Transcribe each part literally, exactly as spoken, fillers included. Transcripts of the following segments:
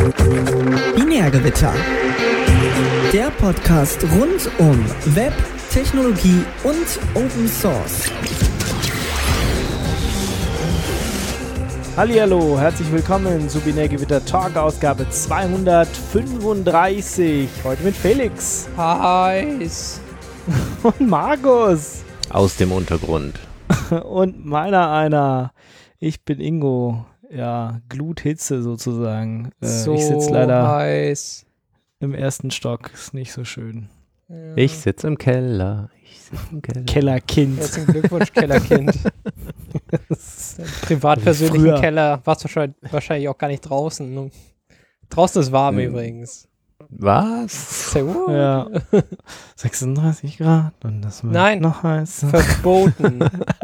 Binärgewitter. Der Podcast rund um Web, Technologie und Open Source. Hallihallo, herzlich willkommen zu Binärgewitter Talk Ausgabe zweihundertfünfunddreißig. Heute mit Felix. Hi. Und Markus. Aus dem Untergrund. Und meiner einer. Ich bin Ingo. Ja, Gluthitze sozusagen. Äh, so ich sitze leider heiß. im ersten Stock. Ist nicht so schön. Ja. Ich sitze im Keller. Ich sitze im Keller. Kellerkind. Herzlichen Glückwunsch, Kellerkind. Privatpersönlichen Früher. Keller. Warst du wahrscheinlich auch gar nicht draußen. Draußen ist warm Hm. übrigens. Was? Say what? Ja. sechsunddreißig Grad und das wird Nein. noch heiß. Verboten.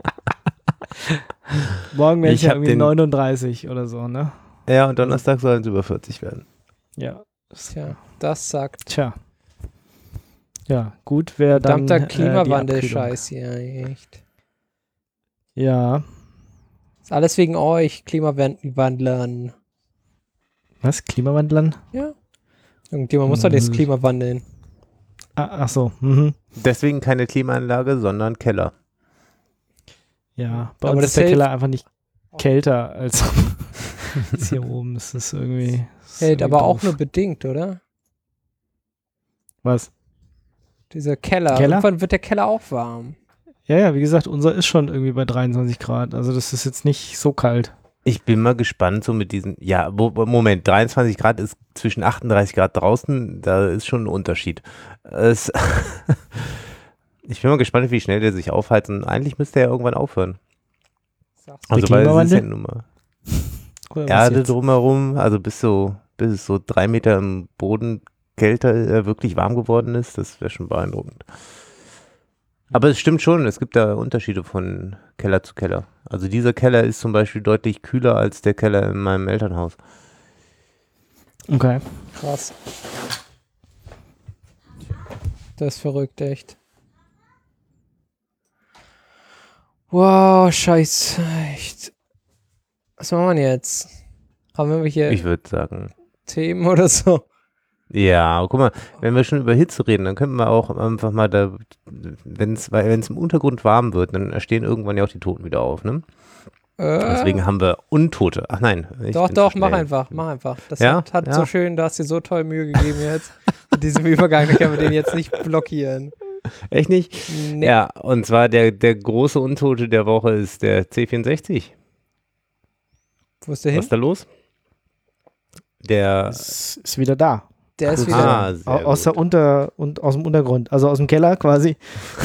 Morgen werde ich, Ich ja hab irgendwie den- neununddreißig oder so, ne? Ja, und Donnerstag sollen es über vierzig werden. Ja. Tja, das sagt Tja. Ja, gut wäre dann verdammter äh, die Klimawandel-Scheiß hier, echt. Abkühlung. Ja. Ist alles wegen euch, Klimawandlern. Was? Klimawandlern? Ja. Irgendjemand muss doch das Mhm. Klima wandeln. Ah, ach so. Mhm. Deswegen keine Klimaanlage, sondern Keller. Ja, bei Aber uns das ist der hält- Keller einfach nicht kälter als, als hier oben. Das ist irgendwie. Das ist Hält irgendwie aber auch doof. nur bedingt, oder? Was? Dieser Keller. Keller? Irgendwann wird der Keller auch warm. Ja, ja, wie gesagt, unser ist schon irgendwie bei dreiundzwanzig Grad. Also, das ist jetzt nicht so kalt. Ich bin mal gespannt, so mit diesen, ja, wo, Moment, dreiundzwanzig Grad ist zwischen achtunddreißig Grad draußen, da ist schon ein Unterschied. Es ich bin mal gespannt, wie schnell der sich aufheizt und eigentlich müsste er irgendwann aufhören. Sagst Der Also, weil es ist Klimawandel? ja nun mal Oder Ja, was da jetzt? drumherum, also bis so, bis es so drei Meter im Boden kälter äh, wirklich warm geworden ist, das wäre schon beeindruckend. Aber es stimmt schon, es gibt da Unterschiede von Keller zu Keller. Also dieser Keller ist zum Beispiel deutlich kühler als der Keller in meinem Elternhaus. Okay. Krass. Das ist verrückt, echt. Wow, scheiße, echt. Was machen wir denn jetzt? Haben wir hier Ich würde sagen, Themen oder so? ja, guck mal, wenn wir schon über Hitze reden, dann können wir auch einfach mal da, wenn es wenn es im Untergrund warm wird, dann stehen irgendwann ja auch die Toten wieder auf, ne? Äh, Deswegen haben wir Untote. Ach nein. ich doch, bin doch, zu mach schnell. einfach, mach einfach. Das Ja? hat, hat Ja. so schön, du hast dir so toll Mühe gegeben jetzt. Mit diesem Übergang, da können wir den jetzt nicht blockieren. Echt nicht? Nee. Ja, und zwar der, der große Untote der Woche ist der C vierundsechzig. Wo ist der Was hin? ist da los? Der, Ist, ist wieder da. Der ist Gut. wieder. ah, Au- sehr aus, der gut. Unter, und, aus dem Untergrund, also aus dem Keller quasi.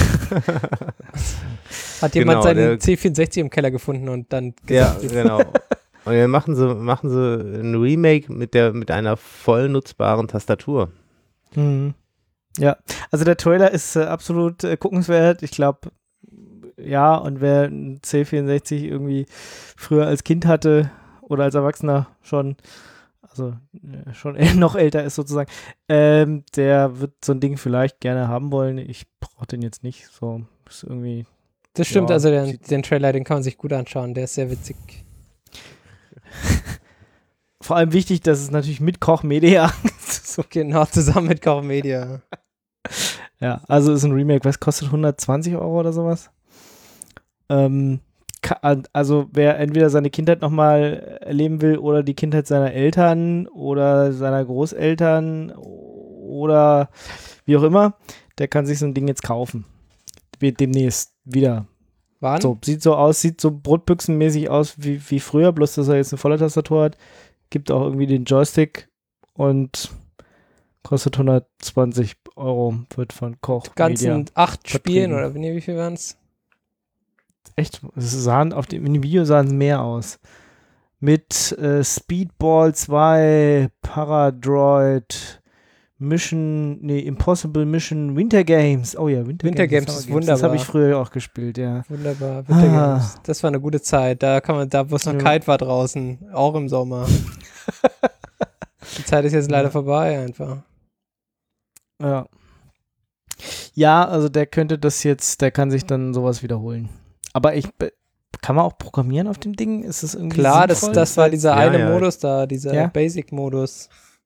Hat jemand Genau, seinen der- C vierundsechzig im Keller gefunden und dann Ja, gesagt, genau. Und dann machen sie, machen sie ein Remake mit der, mit einer voll nutzbaren Tastatur. Mhm. Ja, also der Trailer ist äh, absolut äh, guckenswert. Ich glaube, ja, und wer einen C vierundsechzig irgendwie früher als Kind hatte oder als Erwachsener schon, also äh, schon noch älter ist sozusagen, ähm, der wird so ein Ding vielleicht gerne haben wollen. Ich brauche den jetzt nicht. So, ist irgendwie. Das stimmt, Ja, also den, sieht- den Trailer, den kann man sich gut anschauen, der ist sehr witzig. Vor allem wichtig, dass es natürlich mit Koch-Media. so, Genau, zusammen mit Koch Media. ja, also ist ein Remake, was kostet hundertzwanzig Euro oder sowas? Ähm, ka- also wer entweder seine Kindheit nochmal erleben will oder die Kindheit seiner Eltern oder seiner Großeltern oder wie auch immer, der kann sich so ein Ding jetzt kaufen. Wird demnächst wieder. Wann? So, sieht so aus, sieht so brotbüchsenmäßig aus wie, wie früher, bloß dass er jetzt eine volle Tastatur hat. Gibt auch irgendwie den Joystick und kostet hundertzwanzig Euro, wird von Koch ganzen Media. acht Spielen vertrieben. oder nee, wie viel waren es? Echt, es sahen auf dem, in dem Video sahen es mehr aus. Mit äh, Speedball zwei, Paradroid, Mission, nee, Impossible Mission, Winter Games. Oh ja, Winter, Winter Games. Games ist Summer Das habe wunderbar. ich früher auch gespielt, ja. Wunderbar, Winter Ah. Games. Das war eine gute Zeit. Da kann man, da wo es noch Ja. kalt war draußen, auch im Sommer. Die Zeit ist jetzt leider Ja. vorbei einfach. Ja. Ja, also der könnte das jetzt, der kann sich dann sowas wiederholen. Aber ich, be- kann man auch programmieren auf dem Ding? Ist das irgendwie Klar, das, sinnvoll? das war dieser Ja, eine ja. Modus da, dieser Ja? Basic-Modus.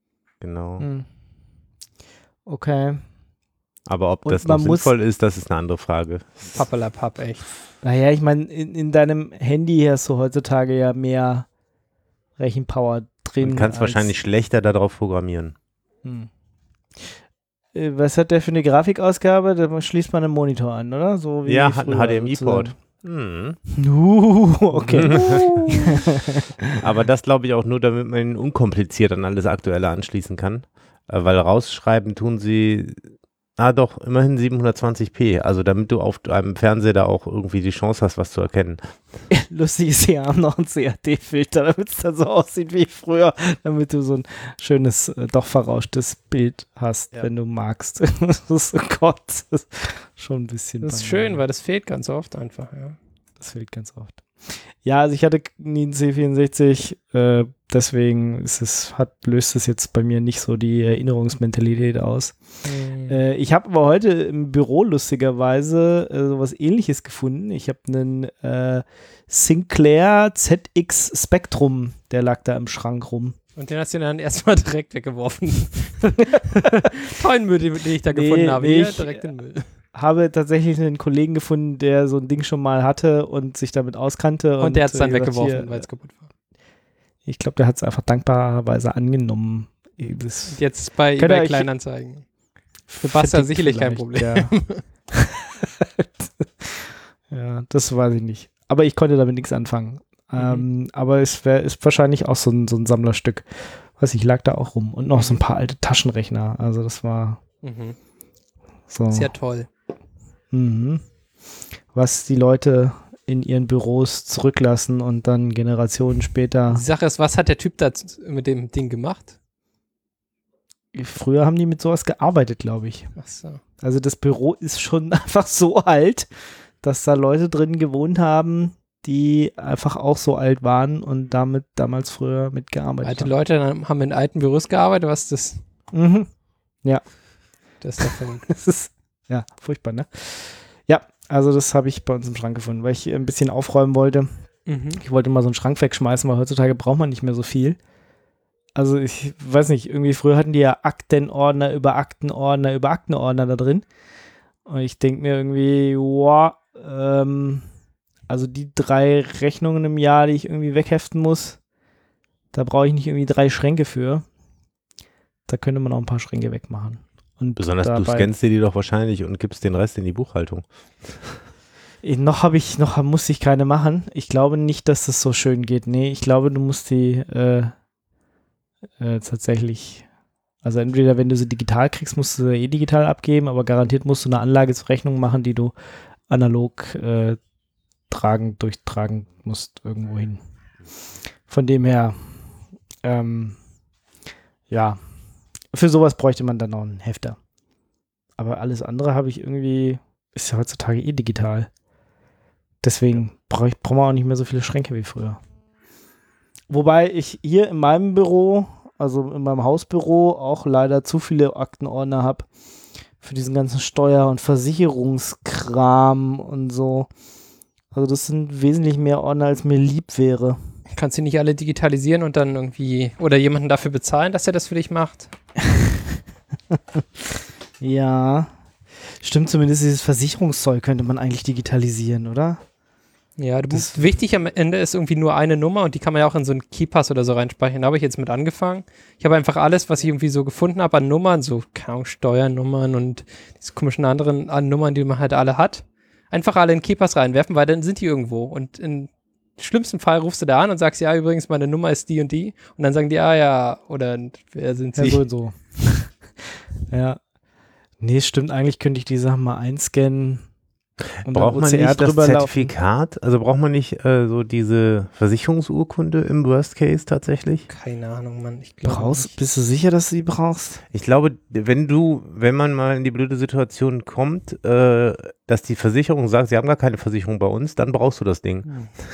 genau. Hm. Okay. Aber ob Und das noch man muss- sinnvoll ist, das ist eine andere Frage. Pappelapapp, echt. Naja, ich meine, in, in deinem Handy hast du heutzutage ja mehr Rechenpower drin. Du kannst als- wahrscheinlich schlechter darauf programmieren. Hm. Äh, Was hat der für eine Grafikausgabe? Da schließt man einen Monitor an, oder? So wie Ja, hat einen früher H D M I-Port. sozusagen. Hm. Uh, okay. Aber das glaube ich auch nur, damit man ihn unkompliziert an alles Aktuelle anschließen kann. Äh, Weil rausschreiben tun sie, ah doch, immerhin siebenhundertzwanzig p. Also damit du auf einem Fernseher da auch irgendwie die Chance hast, was zu erkennen. Lustig ist, sie haben noch einen C A D-Filter, damit es dann so aussieht wie früher, damit du so ein schönes, äh, doch verrauschtes Bild hast, Ja. wenn du magst. Das ist, oh Gott, das ist schon ein bisschen Das ist Banane. schön, weil das fehlt ganz oft einfach, ja. Das fehlt ganz oft. Ja, also ich hatte nie einen C vierundsechzig, äh, deswegen ist es, hat, löst es jetzt bei mir nicht so die Erinnerungsmentalität aus. Mhm. Äh, ich habe aber heute im Büro lustigerweise äh, sowas Ähnliches gefunden. Ich habe einen äh, Sinclair Z X Spectrum, der lag da im Schrank rum. Und den hast du dann erstmal direkt weggeworfen. Tollen Müll, den ich da Nee, gefunden habe. nee, Hier, ich- direkt in den Müll. Habe tatsächlich einen Kollegen gefunden, der so ein Ding schon mal hatte und sich damit auskannte. Und, der hat es dann äh, gesagt, weggeworfen, hier, weil es kaputt war. Ich glaube, der hat es einfach dankbarerweise angenommen. Das Und jetzt bei Könnt ihr eBay euch- Kleinanzeigen. Für Basta verdickt sicherlich kein vielleicht, Problem. Ja. Ja, das weiß ich nicht. Aber ich konnte damit nichts anfangen. Mhm. Ähm, aber es wär, ist wahrscheinlich auch so ein, so ein Sammlerstück. Weiß ich, lag da auch rum. Und noch so ein paar alte Taschenrechner. Also das war Mhm. so. Ist ja toll. Mhm. Was die Leute in ihren Büros zurücklassen und dann Generationen später. Die Sache ist, was hat der Typ da z- mit dem Ding gemacht? Früher haben die mit sowas gearbeitet, glaube ich. Ach so. Also das Büro ist schon einfach so alt, dass da Leute drin gewohnt haben, die einfach auch so alt waren und damit damals früher mitgearbeitet Alte haben. Leute haben in alten Büros gearbeitet, was ist das? Mhm. Das ist davon. Das ist, ja, furchtbar, ne? Ja, also das habe ich bei uns im Schrank gefunden, weil ich ein bisschen aufräumen wollte. Mhm. Ich wollte mal so einen Schrank wegschmeißen, weil heutzutage braucht man nicht mehr so viel. Also ich weiß nicht, irgendwie früher hatten die ja Aktenordner über Aktenordner über Aktenordner da drin. Und ich denke mir irgendwie, wow, ähm, also die drei Rechnungen im Jahr, die ich irgendwie wegheften muss, da brauche ich nicht irgendwie drei Schränke für. Da könnte man auch ein paar Schränke wegmachen. Und Besonders du dabei- scannst dir die doch wahrscheinlich und gibst den Rest in die Buchhaltung. Ich, noch habe ich, noch muss ich keine machen. Ich glaube nicht, dass das so schön geht. Nee, ich glaube, du musst die äh, äh, tatsächlich, also entweder wenn du sie digital kriegst, musst du sie eh digital abgeben, aber garantiert musst du eine Anlagerechnung machen, die du analog äh, tragen, durchtragen musst irgendwo hin. Von dem her, ähm, ja, für sowas bräuchte man dann noch einen Hefter. Aber alles andere habe ich irgendwie, ist ja heutzutage eh digital. Deswegen brauche ich brauche man auch nicht mehr so viele Schränke wie früher. Wobei ich hier in meinem Büro, also in meinem Hausbüro, auch leider zu viele Aktenordner habe für diesen ganzen Steuer- und Versicherungskram und so. Also das sind wesentlich mehr Ordner, als mir lieb wäre. Kannst du nicht alle digitalisieren und dann irgendwie oder jemanden dafür bezahlen, dass er das für dich macht? Ja, stimmt, zumindest dieses Versicherungszeug könnte man eigentlich digitalisieren, oder? Ja, du Das- musst, wichtig am Ende ist irgendwie nur eine Nummer und die kann man ja auch in so einen Keypass oder so reinspeichern. Da habe ich jetzt mit angefangen. Ich habe einfach alles, was ich irgendwie so gefunden habe an Nummern, so keine Ahnung, Steuernummern und diese komischen anderen an Nummern, die man halt alle hat, einfach alle in den Keypass reinwerfen, weil dann sind die irgendwo. Und im schlimmsten Fall rufst du da an und sagst, ja, übrigens, meine Nummer ist die und die. Und dann sagen die, ah ja, oder wer sind sie? Ja, so und so. Ja. Nee, stimmt, eigentlich könnte ich die Sachen mal einscannen und Braucht dann man O C R nicht das drüber laufen. Zertifikat? Also braucht man nicht äh, so diese Versicherungsurkunde im Worst Case tatsächlich? Keine Ahnung, Mann. Ich glaube Brauchst, nicht. bist du sicher, dass du die brauchst? Ich glaube, wenn du, wenn man mal in die blöde Situation kommt, äh, dass die Versicherung sagt, sie haben gar keine Versicherung bei uns, dann brauchst du das Ding.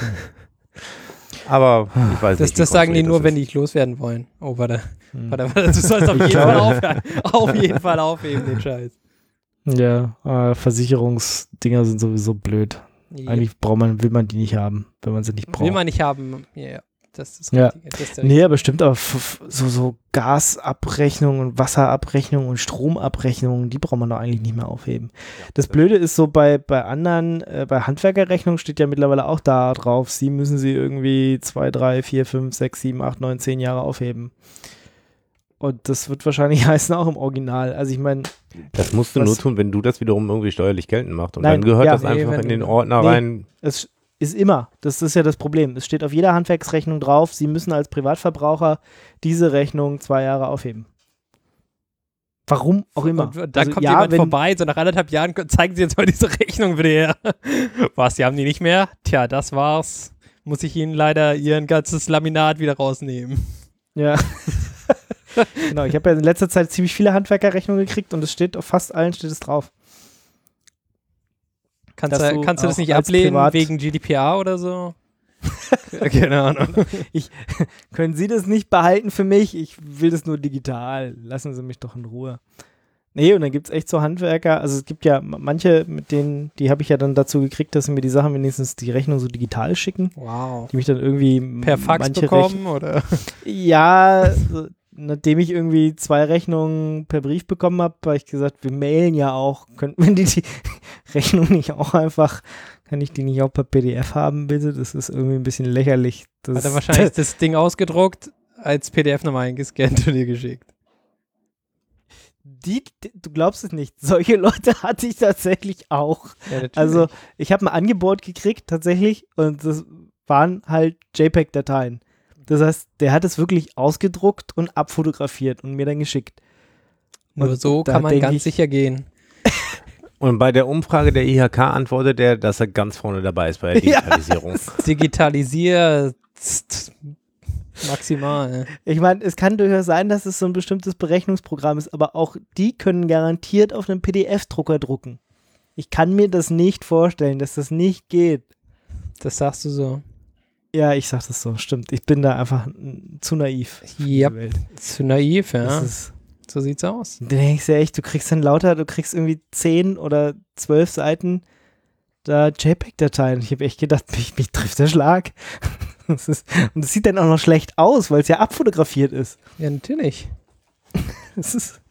Aber ich weiß Das, nicht. das sagen die nur, wenn die die dich loswerden wollen. Oh, warte. Hm. Warte, warte, du sollst auf jeden Fall aufhören. Auf jeden Fall aufheben, den Scheiß. Ja, äh, Versicherungsdinger sind sowieso blöd. Eigentlich braucht man, will man die nicht haben, wenn man sie nicht braucht. Will man nicht haben. Ja, ja. Das ist Ja. richtig. Das ist der Nee, aber stimmt, aber f- f- so, so Gasabrechnung und Wasserabrechnung und Stromabrechnung, die braucht man doch eigentlich nicht mehr aufheben. Das Blöde ist so, bei, bei anderen, äh, bei Handwerkerrechnungen steht ja mittlerweile auch da drauf, sie müssen sie irgendwie zwei, drei, vier, fünf, sechs, sieben, acht, neun, zehn Jahre aufheben. Und das wird wahrscheinlich heißen auch im Original. Also ich meine, Das musst du Was- nur tun, wenn du das wiederum irgendwie steuerlich geltend machst. Und Nein, dann gehört ja, das nee, einfach wenn in den du- Ordner nee. rein. es ist immer, das ist ja das Problem. Es steht auf jeder Handwerksrechnung drauf, sie müssen als Privatverbraucher diese Rechnung zwei Jahre aufheben. Warum auch immer. Und, und dann Also, kommt ja, jemand wenn- vorbei, so nach anderthalb Jahren, zeigen Sie jetzt mal diese Rechnung wieder her. Was, Sie haben die nicht mehr? Tja, das war's. Muss ich Ihnen leider Ihr ganzes Laminat wieder rausnehmen. Ja. Genau, ich habe ja in letzter Zeit ziemlich viele Handwerkerrechnungen gekriegt und es steht auf fast allen steht es drauf. Kannst, Dass du, du kannst du das auch nicht als ablehnen Privat- wegen G D P R oder so? Keine Ahnung. Können Sie das nicht behalten für mich? Ich will das nur digital. Lassen Sie mich doch in Ruhe. Nee, und dann gibt es echt so Handwerker, also es gibt ja manche, mit denen, die habe ich ja dann dazu gekriegt, dass sie mir die Sachen wenigstens die Rechnung so digital schicken, Wow. die mich dann irgendwie Per Fax manche bekommen oder? Rech- Ja, so, nachdem ich irgendwie zwei Rechnungen per Brief bekommen habe, habe ich gesagt, wir mailen ja auch, könnten wir die, die Rechnung nicht auch einfach, kann ich die nicht auch per P D F haben, bitte? Das ist irgendwie ein bisschen lächerlich. Das Hat er wahrscheinlich das Ding ausgedruckt, als P D F nochmal eingescannt und dir geschickt. Die, die, du glaubst es nicht. Solche Leute hatte ich tatsächlich auch. Ja, natürlich. Also, ich habe ein Angebot gekriegt, tatsächlich, und das waren halt JPEG-Dateien. Das heißt, der hat es wirklich ausgedruckt und abfotografiert und mir dann geschickt. Nur und so da kann man denk ganz ich- sicher gehen. Und bei der Umfrage der I H K antwortet er, dass er ganz vorne dabei ist bei der Ja. Digitalisierung. Digitalisiert maximal. Ich meine, es kann durchaus sein, dass es so ein bestimmtes Berechnungsprogramm ist, aber auch die können garantiert auf einem P D F-Drucker drucken. Ich kann mir das nicht vorstellen, dass das nicht geht. Das sagst du so. Ja, ich sag das so, stimmt. Ich bin da einfach mm, zu naiv. für diese Yep. Welt. Zu naiv, ja. Das ist, So sieht's aus. du denkst ja echt, du kriegst dann lauter, du kriegst irgendwie zehn oder zwölf Seiten da JPEG-Dateien. Ich habe echt gedacht, mich, mich trifft der Schlag. Das ist, und es sieht dann auch noch schlecht aus, weil es ja abfotografiert ist. Ja, natürlich. Das ist.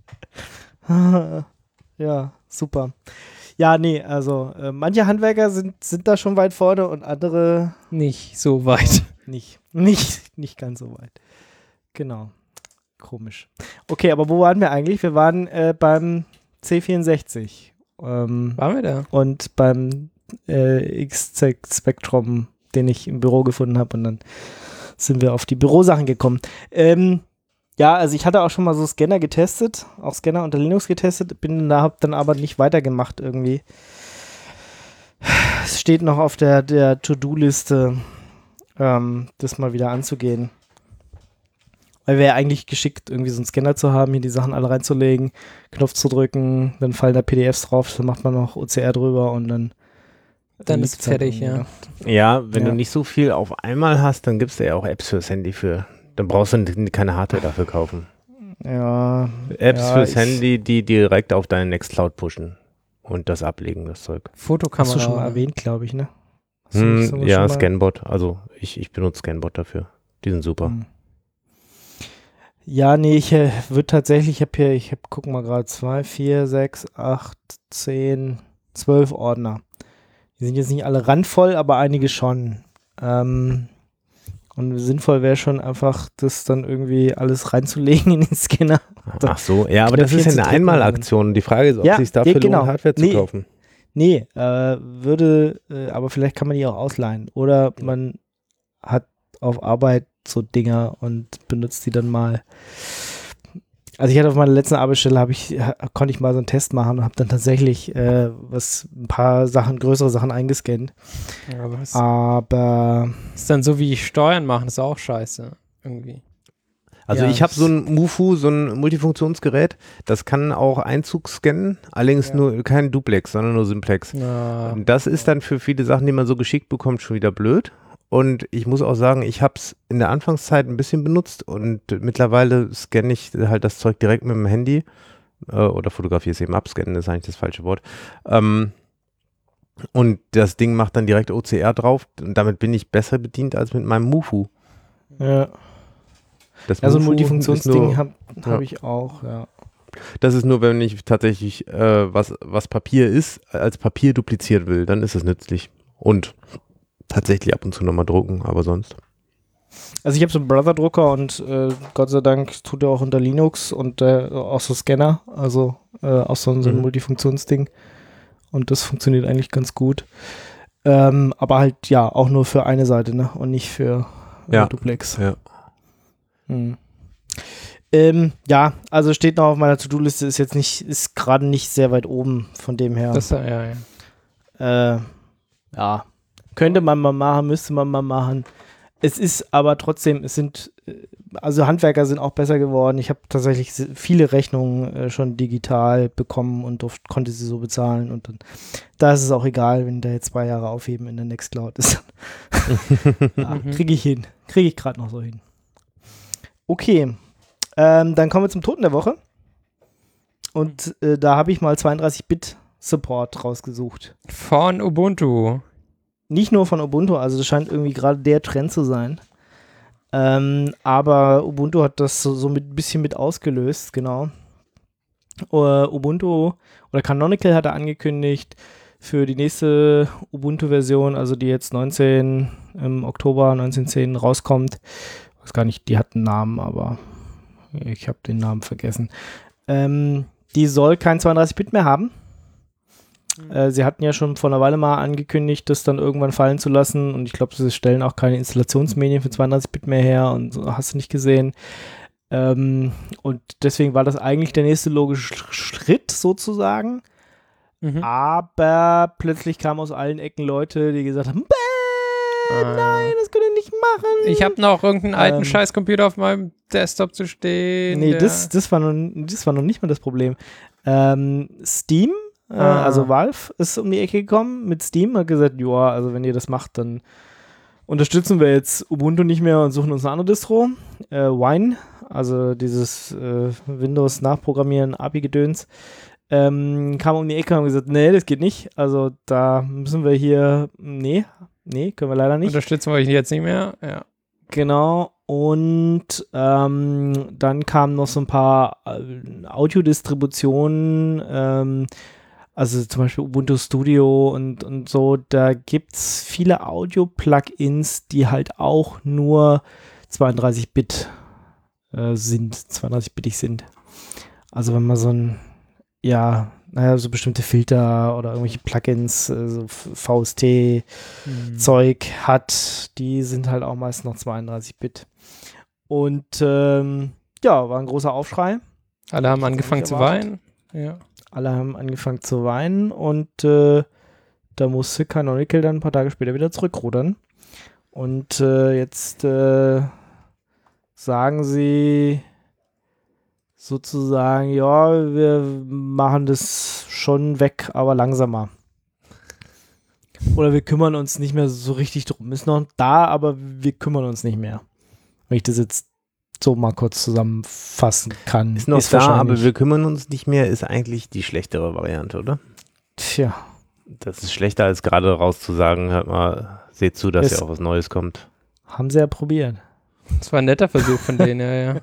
Ja, super. Ja, nee, also äh, manche Handwerker sind, sind da schon weit vorne und andere Nicht so weit. nicht. Nicht, nicht ganz so weit. Genau. Komisch. Okay, aber wo waren wir eigentlich? Wir waren äh, beim C vierundsechzig ähm, Waren wir da? und beim äh, X-Z Spectrum, den ich im Büro gefunden habe, und dann sind wir auf die Bürosachen gekommen. Ähm, ja, also ich hatte auch schon mal so Scanner getestet, auch Scanner unter Linux getestet, bin da, hab dann aber nicht weitergemacht irgendwie. Es steht noch auf der, der To-Do-Liste, ähm, das mal wieder anzugehen. Weil wäre eigentlich geschickt, irgendwie so einen Scanner zu haben, hier die Sachen alle reinzulegen, Knopf zu drücken, dann fallen da P D Fs drauf, dann macht man noch O C R drüber und dann Dann liegt's ist fertig, irgendwie, ja. Ja, wenn Ja. du nicht so viel auf einmal hast, dann gibst du ja auch Apps fürs Handy für. Dann brauchst du n- keine Hardware dafür kaufen. Ja, Apps Ja, fürs ich- Handy, die direkt auf deine Nextcloud pushen und das ablegen, das Zeug. Fotokamera. hast du schon mal erwähnt, glaube ich, ne? Hast du das Hm, schon ja, mal- Scanbot. Also ich, ich benutze Scanbot dafür. Die sind super. Hm. Ja, nee, ich äh, würde tatsächlich, ich habe hier, ich habe, guck mal gerade, zwei, vier, sechs, acht, zehn, zwölf Ordner. Die sind jetzt nicht alle randvoll, aber einige schon. Ähm, und sinnvoll wäre schon einfach, das dann irgendwie alles reinzulegen in den Scanner. Ach so, ja, aber das Knöpfchen ist ja zu eine drücken Einmalaktion. Die Frage ist, ob Ja, es sich dafür ja, genau. lohnt, Hardware zu Nee. kaufen. Nee, äh, würde, äh, aber vielleicht kann man die auch ausleihen. Oder man hat auf Arbeit so Dinger und benutzt die dann mal. Also ich hatte auf meiner letzten Arbeitsstelle, habe ich, ha, konnte ich mal so einen Test machen und habe dann tatsächlich äh, was, ein paar Sachen, größere Sachen eingescannt. Ja, aber es Aber ist dann so wie Steuern machen, ist auch scheiße. Irgendwie. Also Ja, ich habe das- so ein Mufu, so ein Multifunktionsgerät, das kann auch Einzug scannen, allerdings Ja. nur kein Duplex, sondern nur Simplex. Na, Und das ist dann für viele Sachen, die man so geschickt bekommt, schon wieder blöd. Und ich muss auch sagen, ich habe es in der Anfangszeit ein bisschen benutzt und mittlerweile scanne ich halt das Zeug direkt mit dem Handy äh, oder fotografiere es eben ab, scannen ist eigentlich das falsche Wort. Ähm, und das Ding macht dann direkt O C R drauf und damit bin ich besser bedient als mit meinem Mufu. Ja. Das Ja, so ein Mufu Multifunktionsding ist habe ja. hab ich auch, ja. Das ist nur, wenn ich tatsächlich äh, was, was Papier ist, als Papier duplizieren will, dann ist es nützlich. Und tatsächlich ab und zu nochmal drucken, aber sonst. Also ich habe so einen Brother-Drucker und äh, Gott sei Dank tut er auch unter Linux und äh, auch so Scanner, also äh, auch so, so ein Mhm. Multifunktionsding. Und das funktioniert eigentlich ganz gut. Ähm, aber halt, ja, auch nur für eine Seite, ne? Und nicht für äh, Ja. Duplex. Ja. Hm. Ähm, ja, also steht noch auf meiner To-Do-Liste, ist jetzt nicht, ist gerade nicht sehr weit oben von dem her. Das, ja, ja. Äh, ja, könnte man mal machen, müsste man mal machen. Es ist aber trotzdem, es sind, äh, also Handwerker sind auch besser geworden. Ich habe tatsächlich se- viele Rechnungen äh, schon digital bekommen und durft, konnte sie so bezahlen. Und dann, da ist es auch egal, wenn da jetzt zwei Jahre aufheben in der Nextcloud ist. Ja, Mhm. kriege ich hin. Kriege ich gerade noch so hin. Okay, ähm, dann kommen wir zum Toten der Woche. Und äh, da habe ich mal zweiunddreißig Bit Support rausgesucht. Von Ubuntu. Nicht nur von Ubuntu, also das scheint irgendwie gerade der Trend zu sein. Ähm, aber Ubuntu hat das so, so mit, ein bisschen mit ausgelöst, genau. Uh, Ubuntu oder Canonical hat er angekündigt für die nächste Ubuntu-Version, also die jetzt neunzehn im Oktober neunzehn zehn rauskommt. Ich weiß gar nicht, die hat einen Namen, aber ich habe den Namen vergessen. Ähm, die soll kein zweiunddreißig Bit mehr haben. Äh, sie hatten ja schon vor einer Weile mal angekündigt, das dann irgendwann fallen zu lassen und ich glaube, sie stellen auch keine Installationsmedien für zweiunddreißig Bit mehr her und so, hast du nicht gesehen. Ähm, und deswegen war das eigentlich der nächste logische Sch- Schritt sozusagen. Mhm. Aber plötzlich kamen aus allen Ecken Leute, die gesagt haben, Bäh, Ah. nein, das könnt ihr nicht machen. Ich habe noch irgendeinen alten Ähm. Scheißcomputer auf meinem Desktop zu stehen. Nee, der- das, das, war noch, das war noch nicht mal das Problem. Ähm, Steam, äh, Ah. also Valve, ist um die Ecke gekommen mit Steam, hat gesagt, ja, also wenn ihr das macht, dann unterstützen wir jetzt Ubuntu nicht mehr und suchen uns eine andere Distro. Äh, Wine, also dieses äh, Windows-Nachprogrammieren, A P I-Gedöns, ähm, kam um die Ecke und haben gesagt, nee, das geht nicht. Also da müssen wir hier, nee, nee, können wir leider nicht. Unterstützen wir euch jetzt nicht mehr. Ja. Genau, und ähm, dann kamen noch so ein paar äh, Audiodistributionen, ähm, also zum Beispiel Ubuntu Studio und, und so, da gibt es viele Audio-Plugins, die halt auch nur zweiunddreißig Bit äh, sind, zweiunddreißig-bittig sind. Also wenn man so ein, ja, naja, so bestimmte Filter oder irgendwelche Plugins, äh, so V S T, Hm. Zeug hat, die sind halt auch meist noch zweiunddreißig Bit. Und ähm, ja, war ein großer Aufschrei. Alle haben Das angefangen nicht zu erwartet. weinen. Ja. Alle haben angefangen zu weinen und äh, da musste Canonical dann ein paar Tage später wieder zurückrudern. Und äh, jetzt äh, sagen sie sozusagen, ja, wir machen das schon weg, aber langsamer. Oder wir kümmern uns nicht mehr so richtig drum. Ist noch da, aber wir kümmern uns nicht mehr. Wenn ich das jetzt so mal kurz zusammenfassen kann. Ist noch da, wahrscheinlich- aber wir kümmern uns nicht mehr, ist eigentlich die schlechtere Variante, oder? Tja, Das ist schlechter, als gerade rauszusagen, hört mal, seht zu, dass Es- ja auch was Neues kommt. haben sie ja probiert. Das war ein netter Versuch von denen, ja, ja.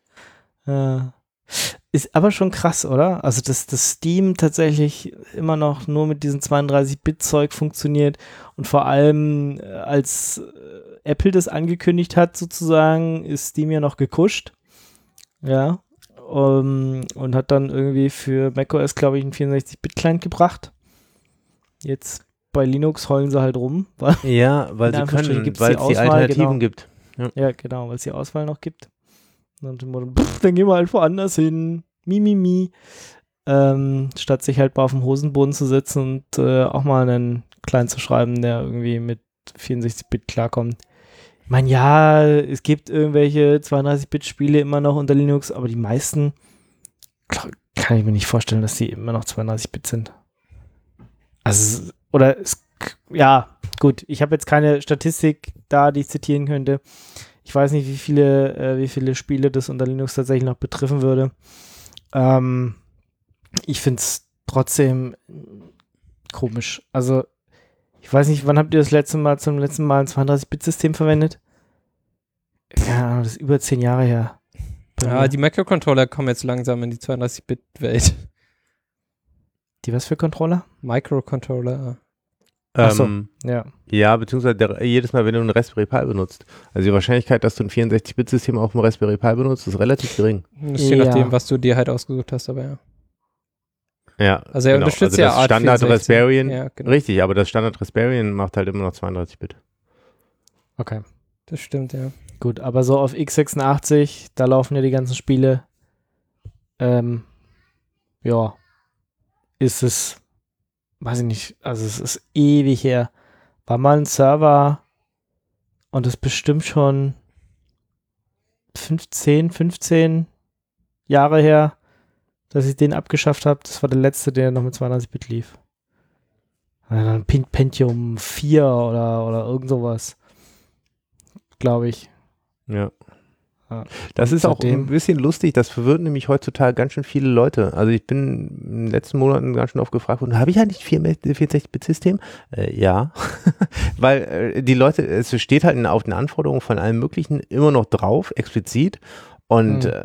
Ja. Ist aber schon krass, oder? Also, dass das Steam tatsächlich immer noch nur mit diesem zweiunddreißig Bit Zeug funktioniert und vor allem äh, als äh, Apple das angekündigt hat, sozusagen, ist Steam ja noch gekuscht. Ja. Um, und hat dann irgendwie für macOS, glaube ich, einen vierundsechzig Bit Client gebracht. Jetzt bei Linux heulen sie halt rum, weil Ja, weil In sie Anführungsstrichen können, gibt's weil die es die Auswahl, Alternativen genau. gibt. Ja, genau, weil es die Auswahl noch gibt. Und dann, Motto, pff, dann gehen wir halt woanders hin. Mi, mi, mi. Ähm, statt sich halt mal auf dem Hosenboden zu setzen und äh, auch mal einen Client zu schreiben, der irgendwie mit vierundsechzig Bit klarkommt. Ich meine, ja, es gibt irgendwelche zweiunddreißig Bit Spiele immer noch unter Linux, aber die meisten klar, kann ich mir nicht vorstellen, dass die immer noch zweiunddreißig Bit sind. Also, oder es, ja, gut, ich habe jetzt keine Statistik da, die ich zitieren könnte. Ich weiß nicht, wie viele, äh, wie viele Spiele das unter Linux tatsächlich noch betreffen würde. Ähm, ich finde es trotzdem komisch. Also, ich weiß nicht, wann habt ihr das letzte Mal zum letzten Mal ein zweiunddreißig Bit System verwendet? Ja, das ist über zehn Jahre her. Ja, die Microcontroller kommen jetzt langsam in die zweiunddreißig-Bit-Welt. Die was für Controller? Microcontroller. Ach so, Ähm, ja. ja, beziehungsweise der, jedes Mal, wenn du einen Raspberry Pi benutzt. Also die Wahrscheinlichkeit, dass du ein vierundsechzig-Bit-System auf dem Raspberry Pi benutzt, ist relativ gering. Das ist je Ja. nachdem, was du dir halt ausgesucht hast, aber ja. Ja, Also er genau. unterstützt also ja das Art Standard vierundsechzig. Raspberry, Ja, genau. richtig, aber das Standard Raspberry macht halt immer noch zweiunddreißig Bit. Okay. Das stimmt, ja. Gut, aber so auf x sechsundachtzig, da laufen ja die ganzen Spiele. Ähm, ja, ist es, weiß ich nicht, also es ist ewig her. War mal ein Server und das ist bestimmt schon fünfzehn, fünfzehn Jahre her, dass ich den abgeschafft habe. Das war der letzte, der noch mit zweiunddreißig Bit lief. Ja, dann Pentium vier oder, oder irgend sowas. Glaube ich. Ja. Ja. Das ist auch Seitdem- ein bisschen lustig, das verwirrt nämlich heutzutage ganz schön viele Leute. Also ich bin in den letzten Monaten ganz schön oft gefragt worden, habe ich eigentlich ein vierundsechzig-Bit-System? Äh, ja, weil äh, die Leute, es steht halt in, auf den Anforderungen von allen möglichen immer noch drauf, explizit, und Hm.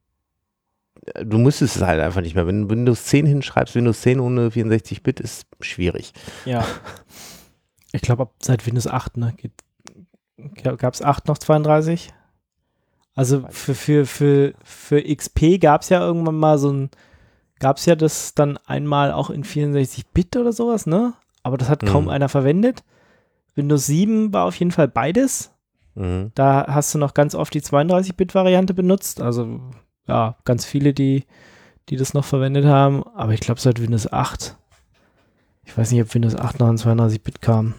äh, du müsstest es halt einfach nicht mehr. Wenn du Windows zehn hinschreibst, Windows zehn ohne vierundsechzig Bit ist schwierig. Ja. Ich glaube, ab seit Windows acht, ne? Gab es acht noch zweiunddreißig? Also für, für, für, für X P gab es ja irgendwann mal so ein, gab es ja das dann einmal auch in vierundsechzig Bit oder sowas, ne? Aber das hat kaum Mhm. einer verwendet. Windows sieben war auf jeden Fall beides. Mhm. Da hast du noch ganz oft die zweiunddreißig Bit Variante benutzt. Also ja, ganz viele, die, die das noch verwendet haben. Aber ich glaube seit Windows acht. Ich weiß nicht, ob Windows acht noch an zweiunddreißig Bit kam.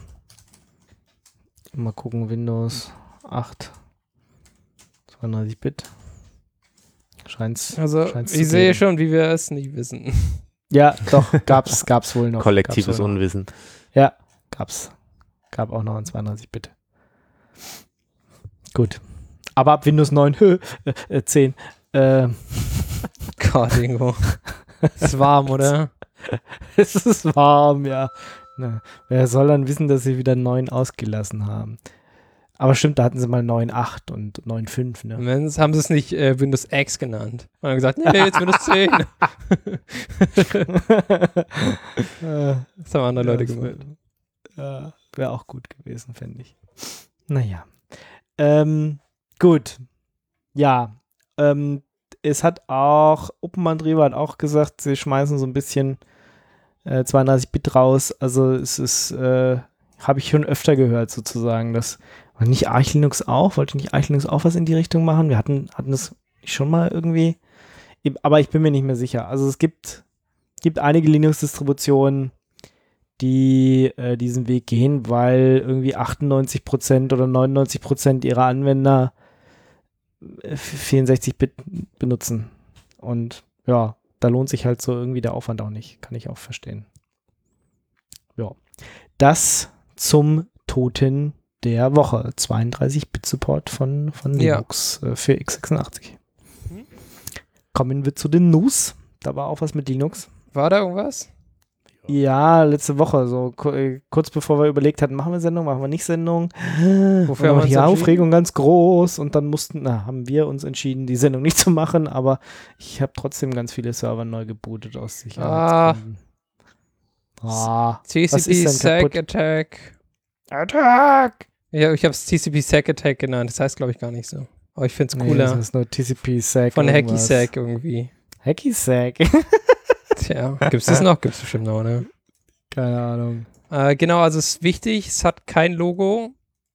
Mal gucken, Windows acht. zweiunddreißig Bit. Scheint's. Also scheint's ich zu sehe geben. schon, wie wir es nicht wissen. Ja, doch, gab's, gab's wohl noch. Kollektives gab's wohl noch. Unwissen. Ja, gab's. Gab auch noch ein zweiunddreißig Bit. Gut. Aber ab Windows neun, äh, zehn, äh, Gott, Ingo. Ist warm, oder? es ist warm, ja. Na, wer soll dann wissen, dass sie wieder neun ausgelassen haben? Aber stimmt, da hatten sie mal neun Punkt acht und neun Punkt fünf, ne? Zumindest haben sie es nicht äh, Windows X genannt. Und haben gesagt, nee, jetzt Windows zehn. Das haben andere Leute gemacht. Ja, wäre auch gut gewesen, fände ich. Naja. Ähm, gut. Ja. Ähm, es hat auch, OpenManDriver hat auch gesagt, sie schmeißen so ein bisschen äh, zweiunddreißig Bit raus. Also es ist, äh, habe ich schon öfter gehört sozusagen, dass, war nicht Arch Linux auch? Wollte nicht Arch Linux auch was in die Richtung machen? Wir hatten, hatten das schon mal irgendwie, aber ich bin mir nicht mehr sicher. Also es gibt, gibt einige Linux-Distributionen, die äh, diesen Weg gehen, weil irgendwie achtundneunzig Prozent oder neunundneunzig Prozent ihrer Anwender äh, vierundsechzig Bit benutzen. Und ja, da lohnt sich halt so irgendwie der Aufwand auch nicht. Kann ich auch verstehen. Ja. Das zum Toten der Woche. zweiunddreißig Bit Support von, von Ja. Linux äh, für x sechsundachtzig. Mhm. Kommen wir zu den News. Da war auch was mit Linux. War da irgendwas? Ja, letzte Woche, so ku- äh, kurz bevor wir überlegt hatten, machen wir Sendung, machen wir nicht Sendung. Wofür Und dann haben wir war uns die entschieden? Aufregung ganz groß und dann mussten, na, haben wir uns entschieden, die Sendung nicht zu machen, aber ich habe trotzdem ganz viele Server neu gebootet aus Sicherheitsgründen. Ah, T C was P ist denn Sec kaputt? Attack. Attack! Ja, ich habe es T C P Sec Attack genannt. Das heißt, glaube ich, gar nicht so. Aber ich finde es Nee, cooler. das ist nur T C P-Sec. Von Hacky irgendwas. Sack irgendwie. Hacky Sack? Tja, gibt's das noch? Gibt's bestimmt noch, ne? Keine Ahnung. Äh, genau, also es ist wichtig, es hat kein Logo.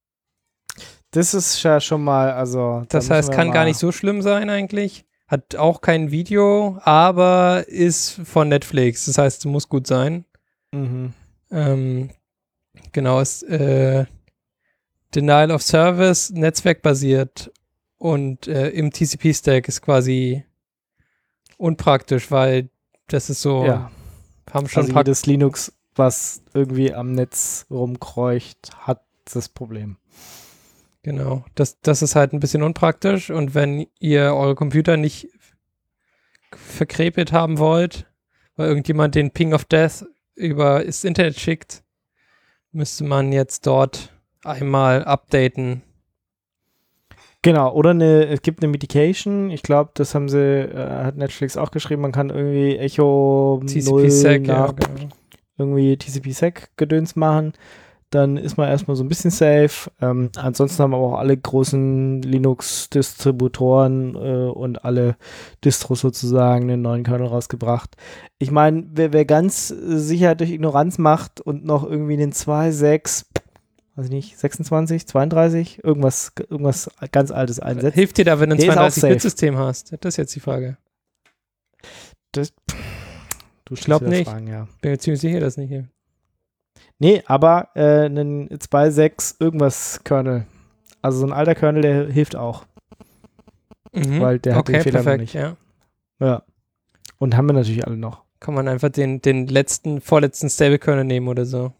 Das ist ja schon mal, also. da Das müssen heißt, wir kann mal- gar nicht so schlimm sein eigentlich. Hat auch kein Video, aber ist von Netflix. Das heißt, es muss gut sein. Mhm. Ähm, genau, ist äh, Denial of Service, netzwerkbasiert und äh, im T C P-Stack ist quasi unpraktisch, weil das ist so, Ja. haben schon Also ein paar jedes Linux, was irgendwie am Netz rumkreucht, hat das Problem. Genau, das, das ist halt ein bisschen unpraktisch und wenn ihr eure Computer nicht verkrepelt haben wollt, weil irgendjemand den Ping of Death über das Internet schickt, müsste man jetzt dort einmal updaten. Genau, oder eine, es gibt eine Medication, ich glaube, das haben sie, äh, hat Netflix auch geschrieben, man kann irgendwie Echo T C null P-Sec, ja, nach genau. irgendwie T C P-Sec-Gedöns machen, dann ist man erstmal so ein bisschen safe. Ähm, ansonsten haben aber auch alle großen Linux-Distributoren äh, und alle Distros sozusagen einen neuen Kernel rausgebracht. Ich meine, wer, wer ganz sicher durch Ignoranz macht und noch irgendwie den zwei Punkt sechs, weiß ich nicht, sechsundzwanzig, zweiunddreißig, irgendwas, irgendwas ganz Altes einsetzt. Hilft dir da, wenn du ein Der ist auch zweiunddreißig-Bit-System hast? Das ist jetzt die Frage. Das, du Ich glaub stellst wieder nicht. Fragen, ja. Bin mir ziemlich sicher, dass nicht hilft. Nee, aber äh, einen zwei Punkt sechs irgendwas Kernel. Also so ein alter Kernel, der hilft auch. Mhm. Weil der hat okay, den Fehler noch perfekt, nicht. ja. Ja. Und haben wir natürlich alle noch. Kann man einfach den, den letzten, vorletzten Stable-Kernel nehmen oder so.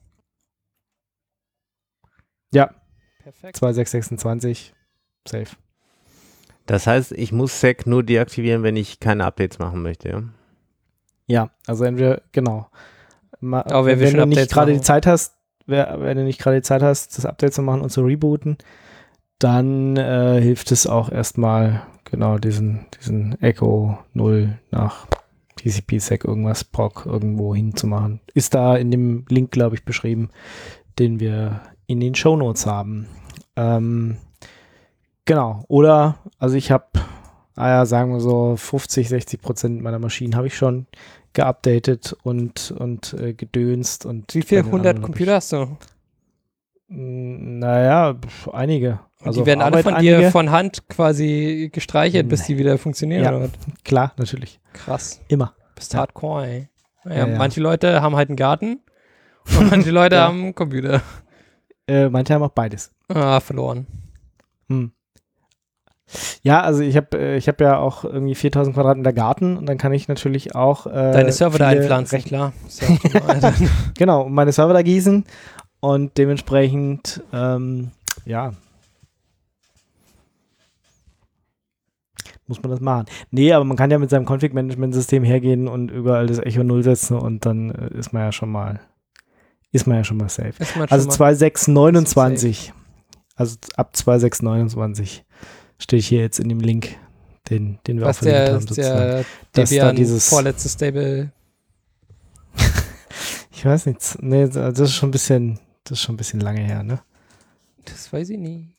Ja, Perfekt. zwei Punkt sechs sechsundzwanzig. Safe. Das heißt, ich muss Sec nur deaktivieren, wenn ich keine Updates machen möchte, ja? Ja, also entweder, genau. Ma, Aber wer will wenn schon du nicht Updates gerade die machen? Zeit hast, wer, wenn du nicht gerade die Zeit hast, das Update zu machen und zu rebooten, dann äh, hilft es auch erstmal, genau, diesen, diesen Echo null nach T C P-Sec irgendwas Proc irgendwo hinzumachen. Ist da in dem Link, glaube ich, beschrieben, den wir in den Shownotes haben. Ähm, genau. Oder, also ich habe, ah ja, sagen wir so fünfzig, sechzig Prozent meiner Maschinen habe ich schon geupdatet und, und äh, gedönst. Und Wie viele bei den hundert anderen hab Computer hast du? Ich, mh, naja, pf, einige. Und Also die auf werden alle Arbeit von einige. dir von Hand quasi gestreichelt, bis die wieder funktionieren. Ja. Oder was? Klar, natürlich. Krass. Immer. Bist Ja. hardcore, ey. Naja, Ja, ja. manche Leute haben halt einen Garten und manche Leute Ja. haben einen Computer. Äh, manche haben auch beides. Ah, verloren. Hm. Ja, also ich habe äh, ich hab ja auch irgendwie viertausend Quadratmeter Garten und dann kann ich natürlich auch äh, Deine Server da viele einpflanzen, Rechner- klar. Ist ja optimal dann. Genau, und meine Server da gießen und dementsprechend, ähm, ja, muss man das machen. Nee, aber man kann ja mit seinem Config-Management-System hergehen und überall das Echo null setzen und dann äh, ist man ja schon mal, ist man ja schon mal safe. Ist man schon Also mal- zwei Punkt sechs neunundzwanzig, also ab zwei Punkt sechs neunundzwanzig stehe ich hier jetzt in dem Link, den, den wir was auch verlinkt der, haben sozusagen. der Dass da Debian dieses- vorletzte Stable. Ich weiß nicht, nee, das ist schon ein bisschen, das ist schon ein bisschen lange her, ne? Das weiß ich nie.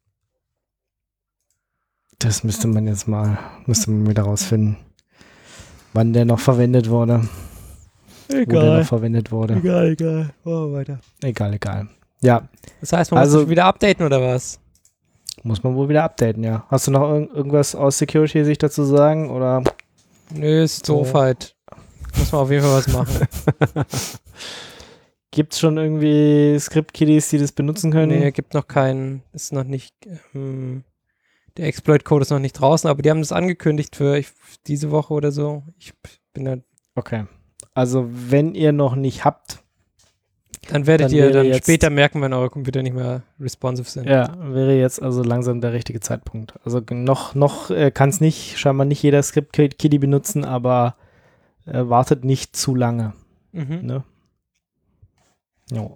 Das müsste man jetzt mal, müsste man wieder rausfinden, wann der noch verwendet wurde. Wo der noch verwendet wurde. Egal, egal. Oh, weiter. Egal, egal. Ja, Das heißt, man Also- muss sich wieder updaten oder was? muss man wohl wieder updaten, ja. Hast du noch irg irgendwas aus Security-Sicht dazu sagen? Oder? Nö, ist So. doof halt. Muss man auf jeden Fall was machen. Gibt es schon irgendwie Script-Kiddies, die das benutzen können? Nee, gibt noch keinen, ist noch nicht, ähm, der Exploit-Code ist noch nicht draußen, aber die haben das angekündigt für ich, diese Woche oder so. Ich bin da, Okay. Also, wenn ihr noch nicht habt, dann werdet Dann ihr wäre dann jetzt- später merken, wenn eure Computer nicht mehr responsive sind. ja, wäre jetzt also langsam der richtige Zeitpunkt. Also noch, noch äh, kann es nicht, scheinbar nicht jeder Script-Kiddie benutzen, aber äh, wartet nicht zu lange. Mhm. Ne? Jo.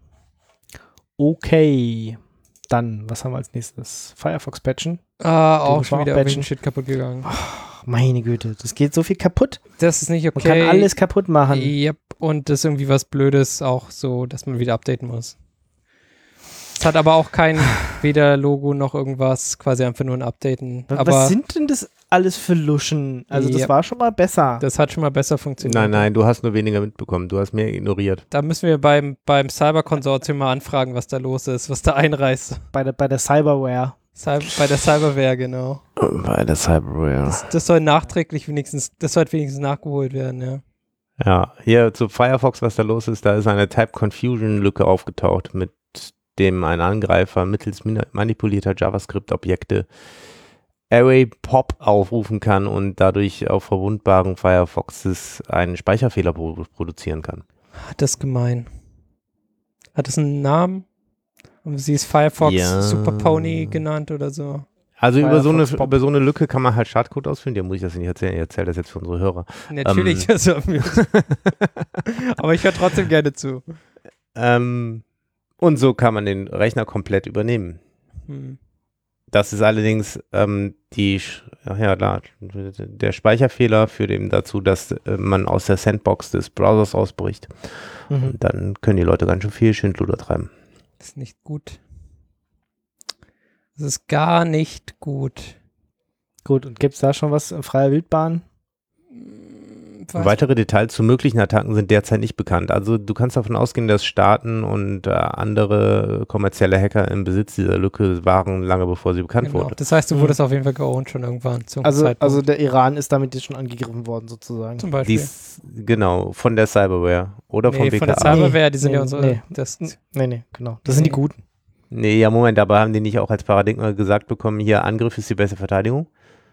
Okay. Dann, was haben wir als nächstes? Firefox patchen. Ah, auch muss schon man wieder auch irgendwelchen patchen. Shit kaputt gegangen. Ach, meine Güte, das geht so viel kaputt. Das ist nicht Man okay. kann alles kaputt machen. Yep. Und das ist irgendwie was Blödes auch so, dass man wieder updaten muss. Es hat aber auch kein weder Logo noch irgendwas, quasi einfach nur ein Updaten. Was- Aber was sind denn das alles für Luschen? Also das Ja. war schon mal besser. das hat schon mal besser funktioniert. Nein, nein, du hast nur weniger mitbekommen. Du hast mehr ignoriert. Da müssen wir beim, beim Cyber-Konsortium mal anfragen, was da los ist, was da einreißt. Bei der, bei der Cyberware. Cyber, bei der Cyberware, genau. Bei der Cyberware. Das, das soll nachträglich wenigstens, das sollte wenigstens nachgeholt werden, ja. Ja, hier zu Firefox, was da los ist, da ist eine Type-Confusion-Lücke aufgetaucht, mit dem ein Angreifer mittels min- manipulierter JavaScript-Objekte Array-Pop aufrufen kann und dadurch auf verwundbaren Firefoxes einen Speicherfehler pro- produzieren kann. Das ist gemein. Hat das einen Namen? Und sie ist Firefox Ja. Super Pony genannt oder so. Also über so, eine, Firefox Pop. über so eine Lücke kann man halt Schadcode ausführen. Dir muss ich das nicht erzählen. Ich erzähle das jetzt für unsere Hörer. Natürlich, Ähm. also, aber ich höre trotzdem gerne zu. Ähm, und so kann man den Rechner komplett übernehmen. Hm. Das ist allerdings ähm, die, ach ja, da, der Speicherfehler führt eben dazu, dass äh, man aus der Sandbox des Browsers ausbricht. Mhm. Und dann können die Leute ganz schön viel Schindluder treiben. Das ist nicht gut. Das ist gar nicht gut. Gut, und gibt es da schon was in freier Wildbahn? Was? Weitere Details zu möglichen Attacken sind derzeit nicht bekannt. Also du kannst davon ausgehen, dass Staaten und äh, andere kommerzielle Hacker im Besitz dieser Lücke waren, lange bevor sie bekannt genau. wurde. Das heißt, du wurdest mhm. auf jeden Fall geowned schon irgendwann zum also, Zeitpunkt. Also der Iran ist damit jetzt schon angegriffen worden sozusagen. Zum Beispiel. Dies, genau, von der Cyberware oder nee, vom B K A. von der Cyberware, die sind nee, ja unsere... Nee. Das, nee, nee, genau. Das nee. sind die Guten. Nee, ja, Moment, aber haben die nicht auch als Paradigma gesagt bekommen, hier Angriff ist die beste Verteidigung?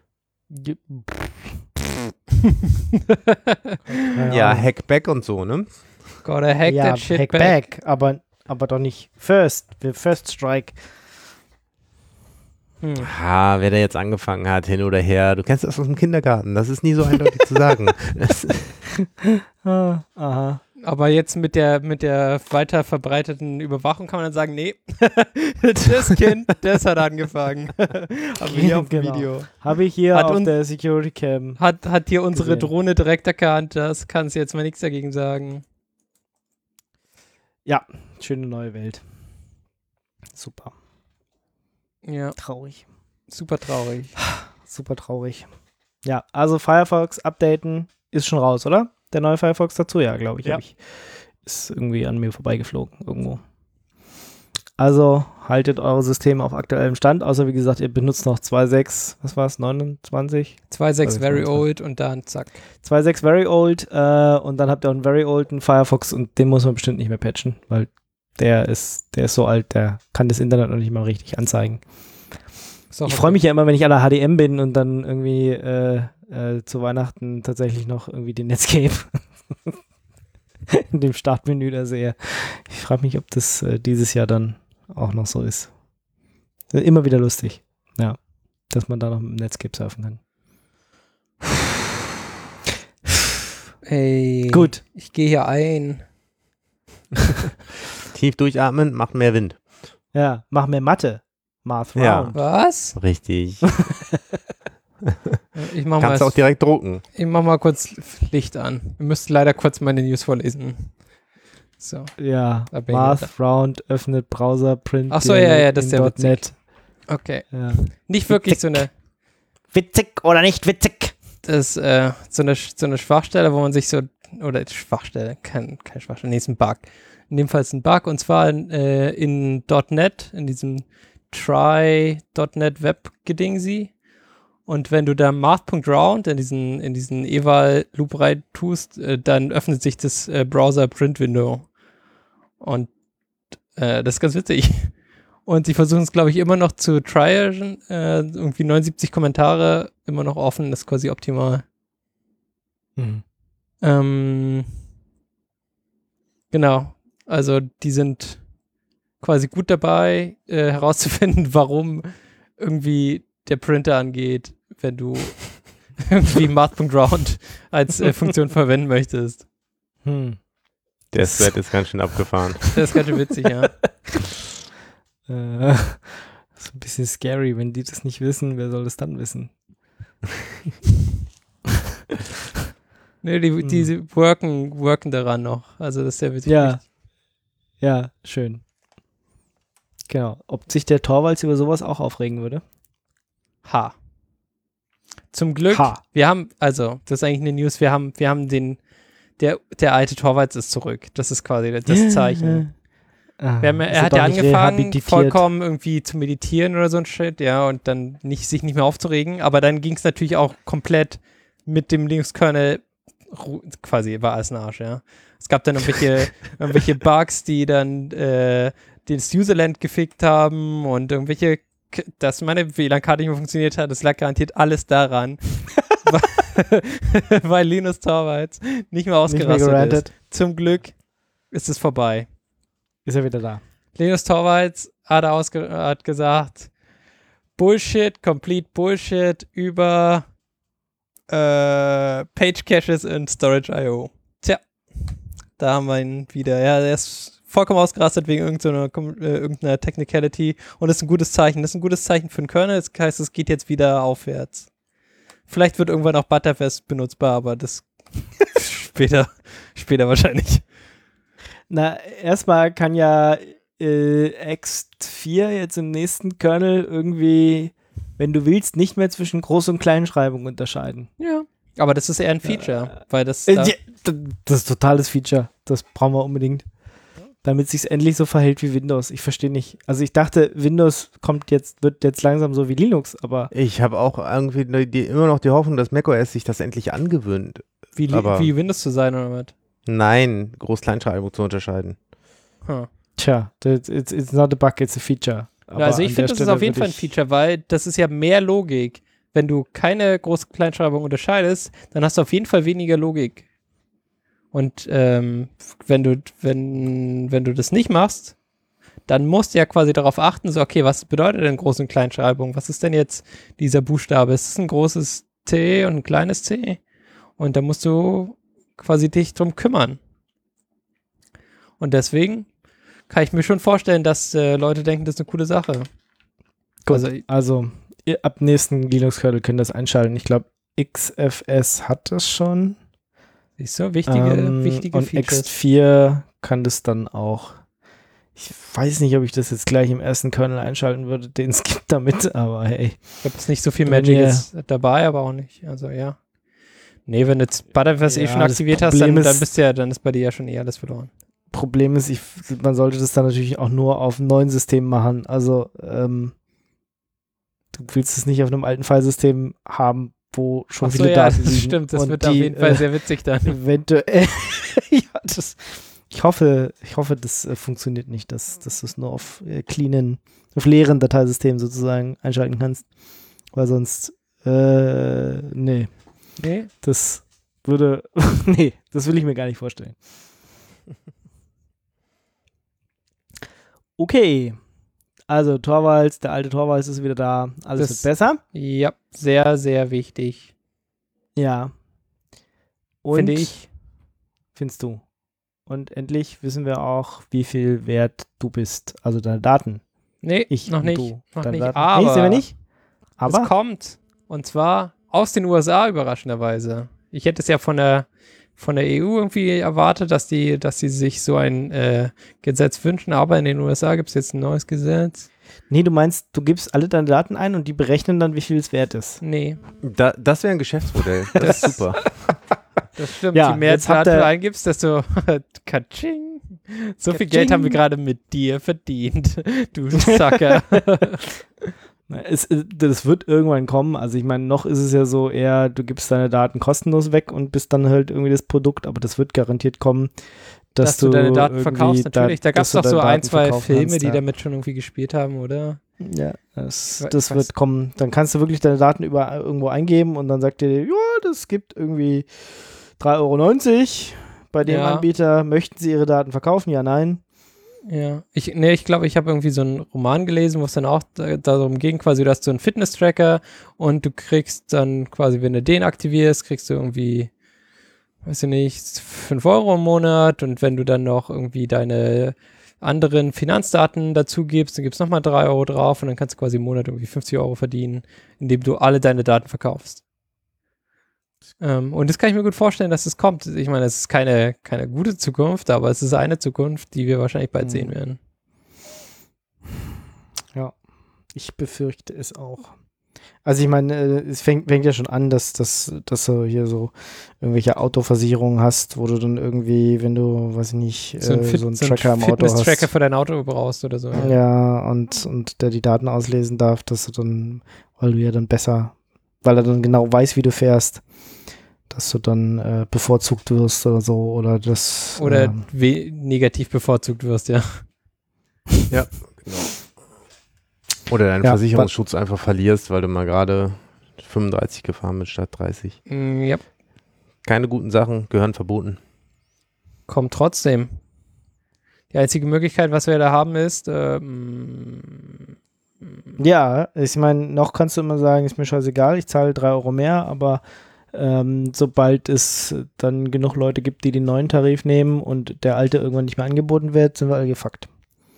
Ja, Hackback und so, ne? Gotta hack ja, that shit Hackback, back. aber, aber doch nicht First, First Strike. Hm. Ha, wer da jetzt angefangen hat, hin oder her, du kennst das aus dem Kindergarten, das ist nie so eindeutig zu sagen. ah, aha. Aber jetzt mit der, mit der weiter verbreiteten Überwachung kann man dann sagen, nee, das Kind, das hat angefangen. Haben wir hier auf dem genau. Video. Habe ich hier hat auf un- der Security Cam. Hat, hat hier unsere gesehen. Drohne direkt erkannt, das kannst du jetzt mal nichts dagegen sagen. Ja, schöne neue Welt. Super. Ja. Traurig. Super traurig. Super traurig. Ja, also Firefox updaten ist schon raus, oder? Der neue Firefox dazu, ja, glaube ich, ja. ich. Ist irgendwie an mir vorbeigeflogen irgendwo. Also haltet eure Systeme auf aktuellem Stand, außer wie gesagt, ihr benutzt noch zwei Punkt sechs, was war es, neunundzwanzig? zwei Punkt sechs very old und dann zack. zwei Punkt sechs very old äh, und dann habt ihr auch einen very olden Firefox und den muss man bestimmt nicht mehr patchen, weil der ist, der ist so alt, der kann das Internet noch nicht mal richtig anzeigen. Ich okay. freue mich ja immer, wenn ich an der H D M bin und dann irgendwie äh, äh, zu Weihnachten tatsächlich noch irgendwie den Netscape in dem Startmenü da sehe. Ich frage mich, ob das äh, dieses Jahr dann auch noch so ist. Immer wieder lustig, ja, dass man da noch mit dem Netscape surfen kann. Hey, gut. Ich gehe hier ein. Tief durchatmen, macht mehr Wind. Ja, mach mehr Mathe. Math Round. Ja. Was? Richtig. Ich mach Kannst mal, auch direkt drucken. Ich mach mal kurz Licht an. Wir müssen leider kurz meine News vorlesen. So. Ja, Math Round öffnet Browser Print. Ach so, ja, ja, das ist der witzig. Net. Okay. Ja. Nicht wirklich witzig. so eine... Witzig oder nicht witzig? Das ist äh, so, eine, so eine Schwachstelle, wo man sich so... Oder Schwachstelle, kein, keine Schwachstelle, nee, ist ein Bug. In dem Fall ist ein Bug und zwar äh, in .NET, in diesem Try.NET Web-Gedingsi. Und wenn du da Math.Round in diesen, in diesen Eval-Loop rein tust, äh, dann öffnet sich das äh, Browser-Print-Window. Und äh, das ist ganz witzig. Und sie versuchen es, glaube ich, immer noch zu tryen. Äh, irgendwie neunundsiebzig Kommentare, immer noch offen, das ist quasi optimal. Mhm. Ähm, genau. Also die sind quasi gut dabei, äh, herauszufinden, warum irgendwie der Printer angeht, wenn du irgendwie Math.Round als äh, Funktion verwenden möchtest. Hm. Der Thread ist ganz schön abgefahren. Das ist ganz schön witzig, ja. Äh, das ist ein bisschen scary, wenn die das nicht wissen, wer soll das dann wissen? Nee, die, die hm. worken, worken daran noch. Also das ist ja witzig. Ja. Ja, schön. Genau. Ob sich der Torvalds über sowas auch aufregen würde? Ha. Zum Glück, ha. wir haben, also, das ist eigentlich eine News, wir haben, wir haben den, der, der alte Torvalds ist zurück. Das ist quasi das Zeichen. ah, wir haben, er hat ja angefangen, vollkommen irgendwie zu meditieren oder so ein Shit, ja, und dann nicht, sich nicht mehr aufzuregen, aber dann ging es natürlich auch komplett mit dem Linux-Kernel quasi, war alles ein Arsch, ja. Es gab dann irgendwelche, irgendwelche Bugs, die dann äh, das Userland gefickt haben und irgendwelche, dass meine W L A N-Karte nicht mehr funktioniert hat, das lag garantiert alles daran, weil, weil Linus Torvalds nicht mehr ausgerastet nicht mehr ist. Zum Glück ist es vorbei. Ist er wieder da. Linus Torvalds hat, ausge- hat gesagt, Bullshit, complete Bullshit über äh, Page Caches und Storage Punkt i o. Tja, da haben wir ihn wieder. Ja, er ist vollkommen ausgerastet wegen irgendeiner, äh, irgendeiner Technicality und das ist ein gutes Zeichen. Das ist ein gutes Zeichen für den Kernel, das heißt, es geht jetzt wieder aufwärts. Vielleicht wird irgendwann auch Butterfest benutzbar, aber das später, später wahrscheinlich. Na, erstmal kann ja äh, X vier jetzt im nächsten Kernel irgendwie, wenn du willst, nicht mehr zwischen Groß- und Kleinschreibung unterscheiden. Ja. Aber das ist eher ein Feature, äh, weil das. Äh, Da ja, das ist totales Feature. Das brauchen wir unbedingt. Damit es sich endlich so verhält wie Windows. Ich verstehe nicht. Also ich dachte, Windows kommt jetzt, wird jetzt langsam so wie Linux, aber. Ich habe auch irgendwie die, die, immer noch die Hoffnung, dass macOS sich das endlich angewöhnt. wie, aber wie Windows zu sein oder was? Nein, Groß-Kleinschreibung zu unterscheiden. Huh. Tja, it's, it's not a bug, it's a feature. Ja, also ich finde, das ist auf jeden Fall ein Feature, weil das ist ja mehr Logik. Wenn du keine Groß-Kleinschreibung unterscheidest, dann hast du auf jeden Fall weniger Logik. Und ähm, wenn du, wenn, wenn du das nicht machst, dann musst du ja quasi darauf achten, so, okay, was bedeutet denn Groß- und Kleinschreibung? Was ist denn jetzt dieser Buchstabe? Ist es ein großes T und ein kleines C? Und da musst du quasi dich drum kümmern. Und deswegen kann ich mir schon vorstellen, dass äh, Leute denken, das ist eine coole Sache. Gut, Also, also ihr, ab nächsten Linux-Kernel könnt ihr das einschalten. Ich glaube, X F S hat das schon. siehst du, wichtige, ähm, wichtige und Features. X vier kann das dann auch. Ich weiß nicht, ob ich das jetzt gleich im ersten Kernel einschalten würde, den es gibt damit, aber hey. Ich glaube, es ist nicht so viel Bei Magic mir- jetzt dabei, aber auch nicht. Also ja. Nee, wenn du jetzt Butterfest eh Ja, schon das aktiviert hast, Problem dann, dann ist- bist du ja, dann ist bei dir ja schon eh alles verloren. Problem ist, ich, man sollte das dann natürlich auch nur auf einem neuen System machen. Also, ähm, du willst es nicht auf einem alten Filesystem haben, wo schon Ach so, viele ja, Daten das liegen. stimmt, das und wird die, auf jeden Fall äh, sehr witzig dann. eventuell. Ja, das, ich hoffe, ich hoffe, das äh, funktioniert nicht, dass, dass du es nur auf äh, cleanen, auf leeren Dateisystemen sozusagen einschalten kannst. Weil sonst, äh, nee, Nee? das würde, nee, das will ich mir gar nicht vorstellen. Okay. Also Torvalds, der alte Torvalds ist wieder da. Alles Das- wird besser. Ja, sehr, sehr wichtig, Ja. Und finde ich. findest du. Und endlich wissen wir auch, wie viel wert du bist. Also deine Daten. Nee, Ich noch und nicht. du. Noch Deine nicht. Daten. Aber Nee, sehen wir nicht. es Aber kommt. Und zwar aus den U S A überraschenderweise. Ich hätte es ja von der von der E U irgendwie erwartet, dass die, dass die sich so ein äh, Gesetz wünschen, aber in den U S A gibt es jetzt ein neues Gesetz. nee, du meinst, du gibst alle deine Daten ein und die berechnen dann, wie viel es wert ist. Nee, Da, das wäre ein Geschäftsmodell. Das ist super. das stimmt. Ja, Je mehr jetzt habt Daten du ihr- eingibst, desto Katsching. So viel Katsching. Geld haben wir gerade mit dir verdient, du Sucker. Na, Es, äh, das wird irgendwann kommen. Also ich meine, noch ist es ja so eher, du gibst deine Daten kostenlos weg und bist dann halt irgendwie das Produkt, aber das wird garantiert kommen, dass, dass du deine Daten irgendwie verkaufst, natürlich. Da gab es dass du doch so deine ein, Daten zwei verkaufen Filme, kannst, die ja. damit schon irgendwie gespielt haben, oder? Ja, das, Ich das weiß- wird kommen. Dann kannst du wirklich deine Daten über, irgendwo eingeben und dann sagt dir, ja, das gibt irgendwie drei Euro neunzig bei dem Ja. Anbieter. Möchten Sie Ihre Daten verkaufen? Ja, nein. Ja, ich, nee, ich glaube, ich habe irgendwie so einen Roman gelesen, wo es dann auch da, darum ging, quasi, du hast so einen Fitness-Tracker und du kriegst dann quasi, wenn du den aktivierst, kriegst du irgendwie, weiß ich nicht, fünf Euro im Monat und wenn du dann noch irgendwie deine anderen Finanzdaten dazu gibst, dann gibst du nochmal drei Euro drauf und dann kannst du quasi im Monat irgendwie fünfzig Euro verdienen, indem du alle deine Daten verkaufst. Ähm, und das kann ich mir gut vorstellen, dass es kommt. Ich meine, es ist keine, keine gute Zukunft, aber es ist eine Zukunft, die wir wahrscheinlich bald Mhm. sehen werden. Ich befürchte es auch. Also ich meine, äh, es fängt, fängt ja schon an, dass, dass, dass du hier so irgendwelche Autoversicherungen hast, wo du dann irgendwie, wenn du, weiß ich nicht, äh, So ein, Fit, so einen so ein Tracker im Auto Fitness-Tracker hast. für dein Auto brauchst oder so. Ja, und, und der die Daten auslesen darf, dass du dann, weil du ja dann besser, weil er dann genau weiß, wie du fährst, dass du dann äh, bevorzugt wirst oder so, oder das. Oder ähm, we- negativ bevorzugt wirst, ja. Ja, genau. Oder deinen Ja, Versicherungsschutz einfach verlierst, weil du mal gerade fünfunddreißig gefahren bist statt dreißig. Mm, ja, Keine guten Sachen gehören verboten. kommt trotzdem. Die einzige Möglichkeit, was wir da haben, ist, ähm, Ja, ich meine, noch kannst du immer sagen, ist mir scheißegal, ich zahle drei Euro mehr, aber Ähm, sobald es dann genug Leute gibt, die den neuen Tarif nehmen und der alte irgendwann nicht mehr angeboten wird, sind wir alle gefuckt.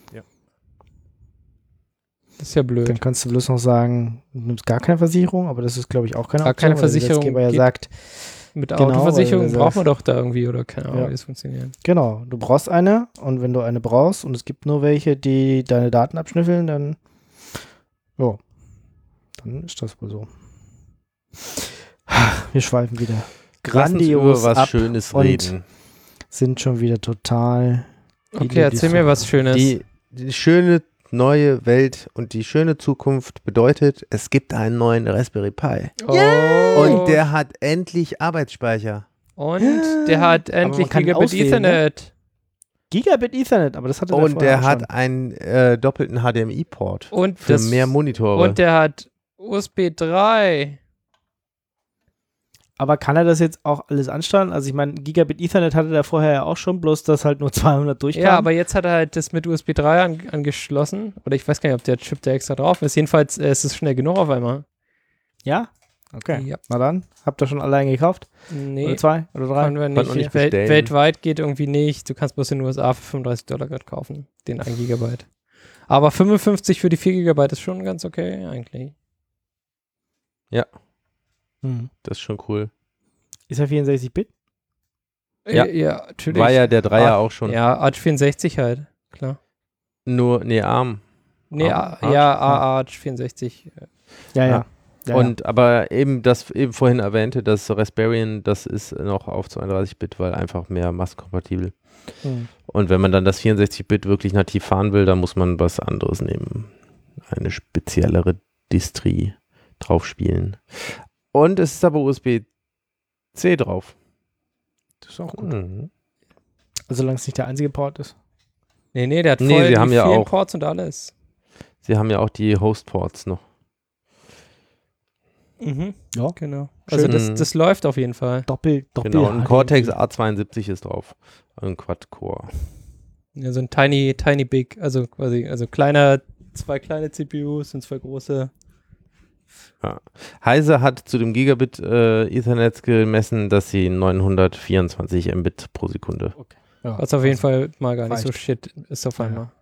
Das ist ja blöd. Dann kannst du bloß noch sagen, du nimmst gar keine Versicherung, aber das ist, glaube ich, auch keine Gar Option, keine weil der Versicherung Gesetzgeber ja geht- sagt, Mit Genau, Autoversicherung weil du braucht man sagst- doch da irgendwie, oder keine Ahnung, Ja. wie das funktioniert. genau, du brauchst eine und wenn du eine brauchst und es gibt nur welche, die deine Daten abschnüffeln, dann ja, dann ist das wohl so. Wir schweifen wieder Lass uns grandios über was ab Schönes und reden. sind schon wieder total Okay, erzähl mir was Schönes. Die, die schöne neue Welt und die schöne Zukunft bedeutet, es gibt einen neuen Raspberry Pi. oh. Und der hat endlich Arbeitsspeicher. Und der hat endlich kann Gigabit auswählen, ne? Ethernet. Gigabit Ethernet, aber das hatte der Und vorher der auch hat schon. einen äh, doppelten H D M I-Port Und für das, mehr Monitore. Und der hat U S B drei. Aber kann er das jetzt auch alles ansteuern? Also ich meine, Gigabit Ethernet hatte der vorher ja auch schon, bloß dass halt nur zweihundert durchkam. Ja, aber jetzt hat er halt das mit U S B drei an, angeschlossen. Oder ich weiß gar nicht, ob der Chip da extra drauf ist. Jedenfalls äh, ist es schnell genug auf einmal. Ja? Okay. Ja. Na dann, habt ihr schon alle einen gekauft? Nee, Oder zwei? Oder drei? können wir Konnten nicht. wir nicht Wel bestellen. weltweit geht irgendwie nicht. Du kannst bloß in den U S A für fünfunddreißig Dollar gerade kaufen. Den ein Gigabyte. Aber fünfundfünfzig für die vier Gigabyte ist schon ganz okay eigentlich. Hm. Das ist schon cool. Ist er vierundsechzig Bit? Ja. Äh, ja, natürlich. War ja der Dreier Ah, auch schon. Ja, Arch vierundsechzig halt. Klar. Nur, nee, ARM. Nee, Ah, A- Arch? ja, A- Arch vierundsechzig. Ja, ja. Ja. ja, Und aber eben das eben vorhin erwähnte, das Raspberry, das ist noch auf zweiunddreißig Bit, weil einfach mehr massenkompatibel. ja. Hm. Und wenn man dann das vierundsechzig Bit wirklich nativ fahren will, dann muss man was anderes nehmen. Eine speziellere Distri drauf spielen. Und es ist aber U S B C drauf. Das ist auch gut. Mhm. Also solange es nicht der einzige Port ist. Nee, nee, der hat Nee, voll sie die haben ja vielen auch- Ports und alles. Sie haben ja auch die Host-Ports noch. Mhm. Ja. Genau. Also Schön. das, das läuft auf jeden Fall. Doppel, doppel. Genau, ein H D M I. Cortex A zweiundsiebzig ist drauf. Ein Quad-Core. Ja, so ein tiny, tiny big, also quasi, also kleiner, zwei kleine C P Us und zwei große. Heise hat zu dem Gigabit äh, Ethernet gemessen, dass sie neunhundertvierundzwanzig Mbit pro Sekunde. Ja. Was auf jeden Also, Fall mal gar nicht so reicht. shit ist auf Ja. einmal.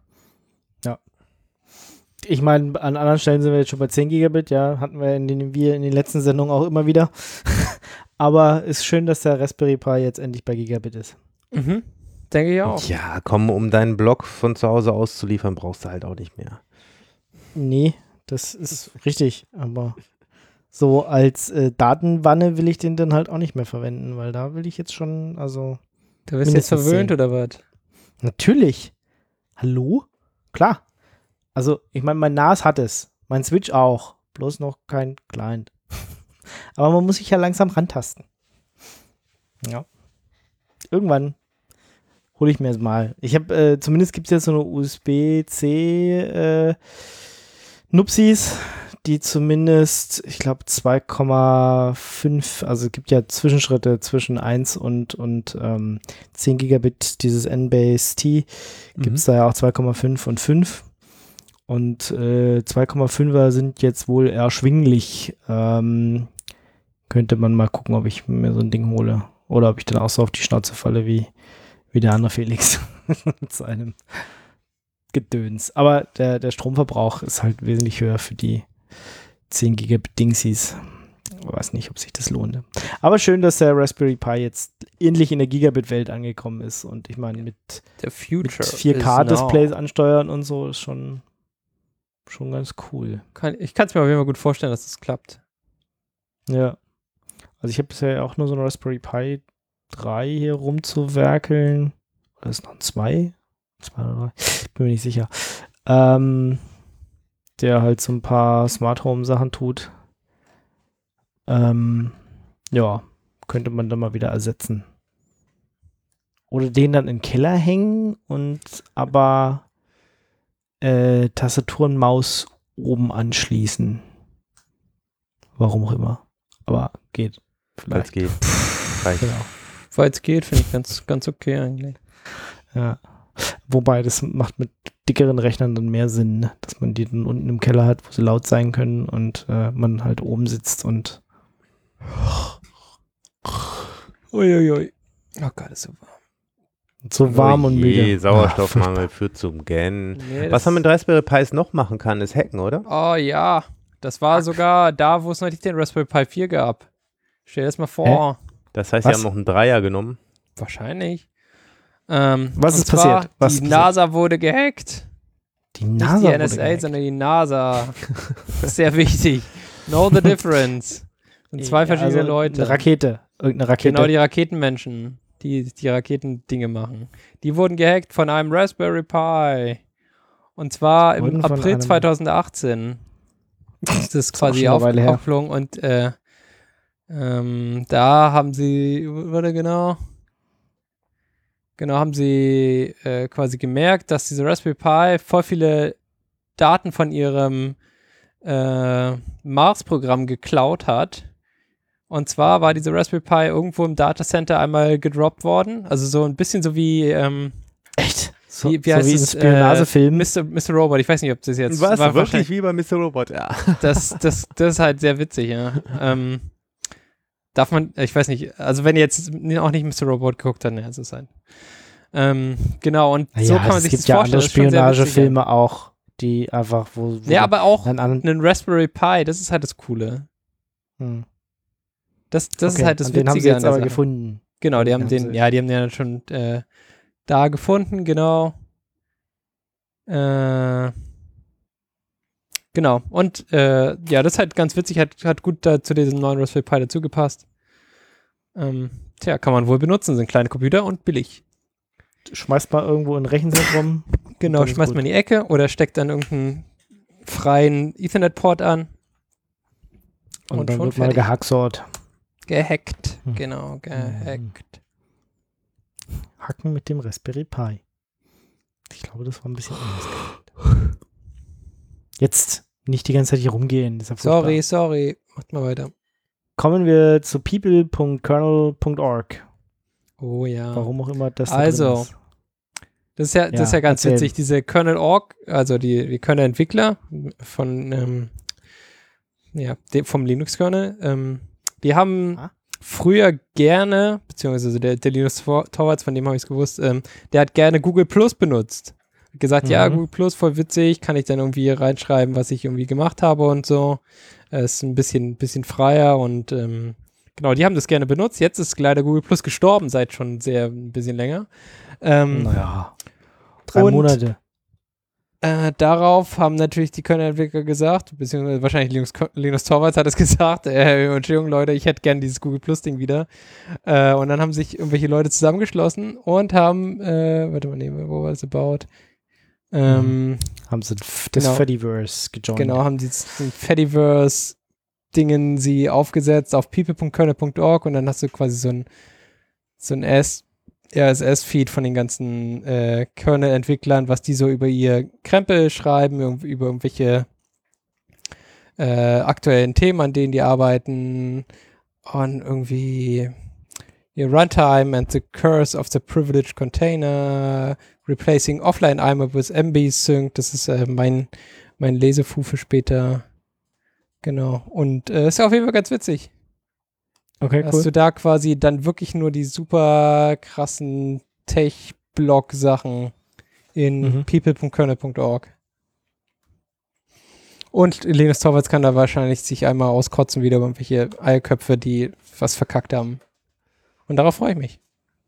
Ich meine, an anderen Stellen sind wir jetzt schon bei zehn Gigabit, ja, hatten wir in den, wir in den letzten Sendungen auch immer wieder. Aber ist schön, dass der Raspberry Pi jetzt endlich bei Gigabit ist. Mhm. Denke ich auch. Ja, komm, um deinen Blog von zu Hause aus zu liefern, brauchst du halt auch nicht mehr. Nee, das ist richtig, aber so als äh, Datenwanne will ich den dann halt auch nicht mehr verwenden, weil da will ich jetzt schon, also Du bist jetzt mindestens verwöhnt zehn. oder was? natürlich. Hallo? Klar. Also, ich meine, mein N A S hat es, mein Switch auch, bloß noch kein Client. Aber man muss sich ja langsam rantasten. Ja. Irgendwann hole ich mir es mal. Ich habe, äh, zumindest gibt es jetzt so eine U S B C äh, Nupsis, die zumindest, ich glaube, zwei Komma fünf, also es gibt ja Zwischenschritte zwischen eins und, und ähm, zehn Gigabit, dieses N-Base T, gibt es da ja auch zwei Komma fünf und fünf. Und äh, zwei Komma fünfer sind jetzt wohl erschwinglich. Ähm, könnte man mal gucken, ob ich mir so ein Ding hole. Oder ob ich dann auch so auf die Schnauze falle wie, wie der andere Felix mit seinem Gedöns. Aber der, der Stromverbrauch ist halt wesentlich höher für die zehn Gigabit Dingsies. Ich weiß nicht, ob sich das lohnt. Aber schön, dass der Raspberry Pi jetzt endlich in der Gigabit-Welt angekommen ist. Und ich meine, mit, Der mit Future. vier is K-Displays now. ansteuern und so ist schon, schon ganz cool. Kann, ich kann es mir auf jeden Fall gut vorstellen, dass das klappt. Ja. Also ich habe bisher auch nur so ein Raspberry Pi drei hier rumzuwerkeln. Oder ist noch ein zwei? Zwei oder drei? Bin mir nicht sicher. Ähm, der halt so ein paar Smart Home Sachen tut. Ähm, ja, könnte man dann mal wieder ersetzen. Oder den dann in den Keller hängen und aber äh, Tastatur und Maus oben anschließen. Warum auch immer. Aber geht. Weil es Vielleicht. geht. Reicht. Genau. Weil es geht, finde ich ganz, ganz okay eigentlich. Ja. Wobei, das macht mit dickeren Rechnern dann mehr Sinn, ne? Dass man die dann unten im Keller hat, wo sie laut sein können und äh, man halt oben sitzt und Uiuiui. Oh Gott, ist so warm. So warm und je, müde. Sauerstoffmangel führt zum Gähnen. Nee, Was man mit Raspberry Pis noch machen kann, ist hacken, oder? Oh ja, das war sogar da, wo es noch nicht den Raspberry Pi vier gab. Stell dir das mal vor. Hä? Das heißt, Was? sie haben noch einen Dreier genommen. Wahrscheinlich. Ähm, Was und ist zwar, passiert? Was die ist NASA wurde gehackt. Die Nicht NASA die wurde N S A, gehackt. sondern die NASA. Das ist sehr wichtig. Know the difference. Und zwei Ja, verschiedene also Leute. Eine Rakete. Irgendeine Rakete. Genau, die Raketenmenschen, die die Raketendinge machen. Die wurden gehackt von einem Raspberry Pi. Und zwar im Wurden von April einem- zweitausendachtzehn. Das ist auch quasi schon eine Weile her. aufgeflogen und äh, ähm, da haben sie, warte genau, genau haben sie äh, quasi gemerkt, dass diese Raspberry Pi voll viele Daten von ihrem äh, Mars-Programm geklaut hat. Und zwar war diese Raspberry Pi irgendwo im Datacenter einmal gedroppt worden. Also so ein bisschen so wie, ähm, Echt? So, wie, wie so heißt wie ein es? Spionagefilm. Mister Mister Robot. Ich weiß nicht, ob das jetzt Was? war Wirklich wahrscheinlich- wie bei Mister Robot, ja. das, das, das ist halt sehr witzig, ja. ähm, darf man, ich weiß nicht, also wenn ihr jetzt auch nicht Mister Robot guckt, dann ja, es ist halt. Ähm, genau, und so ja, kann man es sich gibt das ja vorstellen. andere Das ist schon sehr witzig, Spionagefilme auch, die einfach, wo, wo ja. Ja, aber auch dann an, einen Raspberry Pi, das ist halt das Coole. hm. Das, das Okay, ist halt das an Witzige den haben sie an jetzt der aber Sache. gefunden. Genau, die Den haben haben den, sie- ja, die haben den ja schon äh, da gefunden, genau. Äh, genau, und äh, ja, das ist halt ganz witzig, hat, hat gut da zu diesem neuen Raspberry Pi dazugepasst. Ähm, tja, kann man wohl benutzen, sind kleine Computer und billig. Schmeißt mal irgendwo in ein Rechenzentrum. Genau, dann ist schmeißt gut. man in die Ecke oder steckt dann irgendeinen freien Ethernet-Port an. Und, Und dann schon wird mal fertig. gehacksorт. Gehackt, Hm. genau, gehackt. Hacken mit dem Raspberry Pi. Ich glaube, das war ein bisschen anders gemeint. Jetzt nicht die ganze Zeit hier rumgehen. Das ist ja furchtbar. Sorry, sorry, macht mal weiter. Kommen wir zu people punkt kernel punkt org. Oh ja. Warum auch immer das da Also, drin ist. Das ist ja, das Ja, ist ja ganz erzähl. witzig. Diese Kernel Punkt org, also die, die Kernel-Entwickler von ähm, ja, dem, vom Linux-Kernel, ähm, die haben Ah. früher gerne, beziehungsweise der, der Linus Tor- Torvalds, von dem habe ich es gewusst, ähm, der hat gerne Google Plus benutzt. Hat gesagt, Mhm. ja, Google Plus, voll witzig, kann ich dann irgendwie reinschreiben, was ich irgendwie gemacht habe und so. Äh, ist ein bisschen, bisschen freier und ähm, genau, die haben das gerne benutzt. Jetzt ist leider Google Plus gestorben, seit schon sehr ein bisschen länger. Ähm, Naja. Drei und- Monate. Äh, darauf haben natürlich die Kernel-Entwickler gesagt, beziehungsweise wahrscheinlich Linus, Linus Torvalds hat es gesagt, äh, Entschuldigung Leute, ich hätte gern dieses Google Plus Ding wieder. Äh, und dann haben sich irgendwelche Leute zusammengeschlossen und haben, äh, warte mal, nehmen, wo war es about? Ähm, Haben sie f- das genau. Fediverse gejoint. Genau, haben die den Fediverse-Dingen sie aufgesetzt auf people punkt kernel punkt org und dann hast du quasi so ein so ein S, R S S-Feed von den ganzen äh, Kernel-Entwicklern, was die so über ihr Krempel schreiben, irg- über irgendwelche äh, aktuellen Themen, an denen die arbeiten und irgendwie ihr Runtime and the Curse of the Privileged Container, replacing offline I M A P with M B Sync, das ist äh, mein mein Lesefu für später. Genau. Und äh, ist ja auf jeden Fall ganz witzig. Okay, Dass cool. du da quasi dann wirklich nur die super krassen Tech-Blog-Sachen in Mhm. people punkt kernel punkt org. Und Linus Torvalds kann da wahrscheinlich sich einmal auskotzen wieder über irgendwelche Eierköpfe, die was verkackt haben. Und darauf freue ich mich.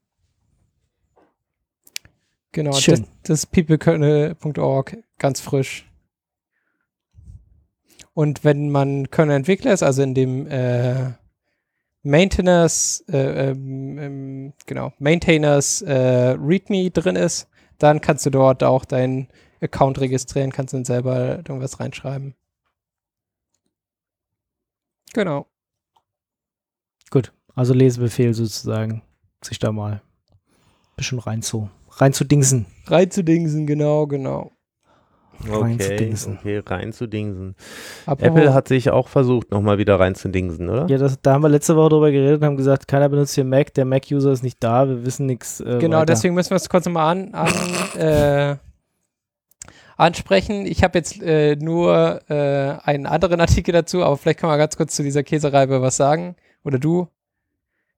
Genau, das, Schön. das ist people punkt kernel punkt org, ganz frisch. Und wenn man Kernel-Entwickler ist, also in dem äh, Maintainers, äh, ähm, ähm, genau, Maintainers äh, README drin ist, dann kannst du dort auch deinen Account registrieren, kannst dann selber irgendwas reinschreiben. Genau. Also Lesebefehl sozusagen. Sich da mal ein bisschen rein zu, rein zu dingsen. Reinzudingsen, genau, genau. Rein zu Okay, dingsen. okay, rein zu dingsen. Apropos- Apple hat sich auch versucht, nochmal wieder rein zu dingsen, oder? Ja, das, da haben wir letzte Woche drüber geredet und haben gesagt, keiner benutzt hier Mac, der Mac-User ist nicht da, wir wissen nichts äh, Genau, weiter. deswegen müssen wir es kurz nochmal an, an, äh, ansprechen. Ich habe jetzt äh, nur äh, einen anderen Artikel dazu, aber vielleicht kann man ganz kurz zu dieser Käsereibe was sagen. Oder du.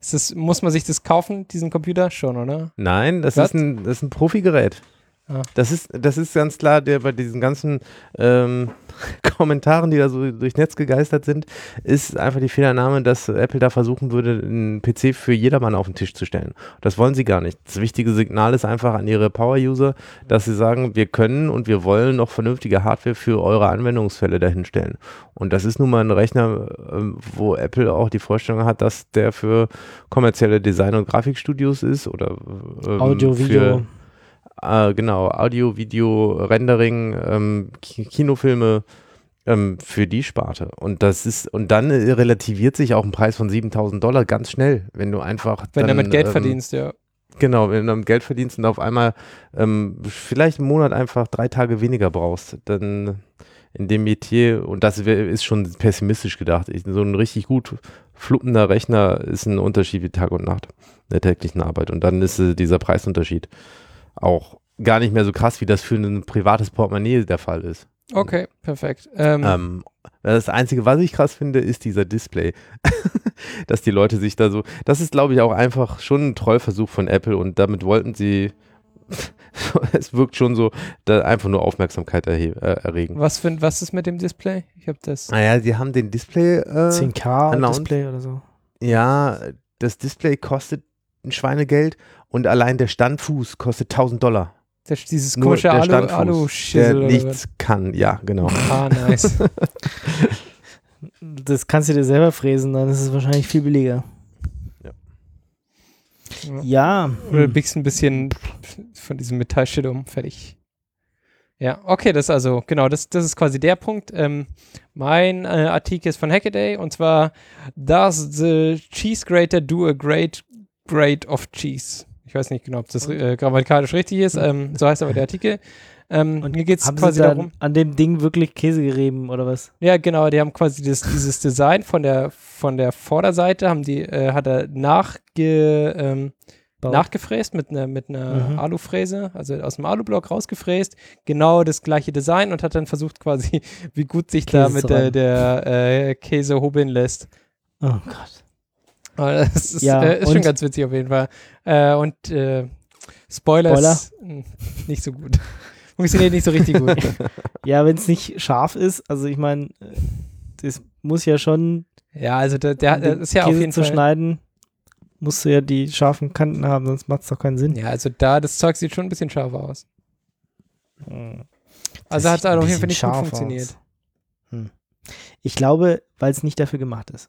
Ist das, muss man sich das kaufen, diesen Computer? Schon, oder? Nein, das Was? ist ein, das ist ein Profi-Gerät. Ah. Das ist, das ist ganz klar, der bei diesen ganzen ähm, Kommentaren, die da so durchs Netz gegeistert sind, ist einfach die Fehlannahme, dass Apple da versuchen würde, einen P C für jedermann auf den Tisch zu stellen. Das wollen sie gar nicht. Das wichtige Signal ist einfach an ihre Power-User, dass sie sagen, wir können und wir wollen noch vernünftige Hardware für eure Anwendungsfälle dahinstellen. Und das ist nun mal ein Rechner, ähm, wo Apple auch die Vorstellung hat, dass der für kommerzielle Design- und Grafikstudios ist oder ähm, Audio, für Video. Äh, genau, Audio, Video, Rendering, ähm, Ki- Kinofilme ähm, für die Sparte. Und das ist, und dann äh, relativiert sich auch ein Preis von siebentausend Dollar ganz schnell, wenn du einfach Wenn dann, du damit Geld ähm, verdienst, ja. Genau, wenn du damit Geld verdienst und auf einmal ähm, vielleicht im Monat einfach drei Tage weniger brauchst, dann in dem Metier, und das wär, ist schon pessimistisch gedacht, ich, so ein richtig gut fluppender Rechner ist ein Unterschied wie Tag und Nacht der täglichen Arbeit. Und dann ist äh, dieser Preisunterschied auch gar nicht mehr so krass, wie das für ein privates Portemonnaie der Fall ist. Okay, perfekt. Ähm, Ähm, das Einzige, was ich krass finde, ist dieser Display. Dass die Leute sich da so, das ist, glaube ich, auch einfach schon ein Trollversuch von Apple und damit wollten sie, es wirkt schon so, da einfach nur Aufmerksamkeit erhe- äh, erregen. was, für, was ist mit dem Display? Ich habe das. Naja, sie haben den Display, äh, zehn K announced. Display oder so. ja, das Display kostet ein Schweinegeld und allein der Standfuß kostet tausend Dollar. Das, dieses Nur komische der Alu, Standfuß, Alu-Schissel der oder nichts kann, ja, genau. was? Ah, nice. Das kannst du dir selber fräsen, dann ist es wahrscheinlich viel billiger. Ja. Oder hm. biegst ein bisschen von diesem Metallshit um, fertig. Ja, okay, das ist also, genau, das, das ist quasi der Punkt. Ähm, mein äh, Artikel ist von Hackaday und zwar Does the cheese grater do a great grade of cheese? Ich weiß nicht genau, ob das äh, grammatikalisch richtig ist, ähm, so heißt aber der Artikel. Ähm, Und hier geht es haben quasi sie dann darum. an dem Ding wirklich Käse gerieben oder was? Ja, genau, die haben quasi das, dieses Design von der, von der Vorderseite, haben die, äh, hat er nachge, ähm, Baut. nachgefräst mit einer mit einer Mhm. Alufräse, also aus dem Alublock rausgefräst, genau das gleiche Design und hat dann versucht quasi, wie gut sich da Käse mit zu der, reiben. der äh, Käse hobeln lässt. Oh Gott. Aber das ist, Ja, äh, ist schon und? ganz witzig auf jeden Fall. Äh, und äh, Spoilers, mh, nicht so gut. Funktioniert nicht so richtig gut. Ja, wenn es nicht scharf ist, also ich meine, das muss ja schon, Ja, also der, der, um der den ist ja Käse auf jeden zu Fall. schneiden, musst du ja die scharfen Kanten haben, sonst macht es doch keinen Sinn. Ja, also da, das Zeug sieht schon ein bisschen scharf aus. Hm. Also hat sieht es ein auf jeden bisschen Fall nicht gut scharf funktioniert. aus. Hm. Ich glaube, weil es nicht dafür gemacht ist.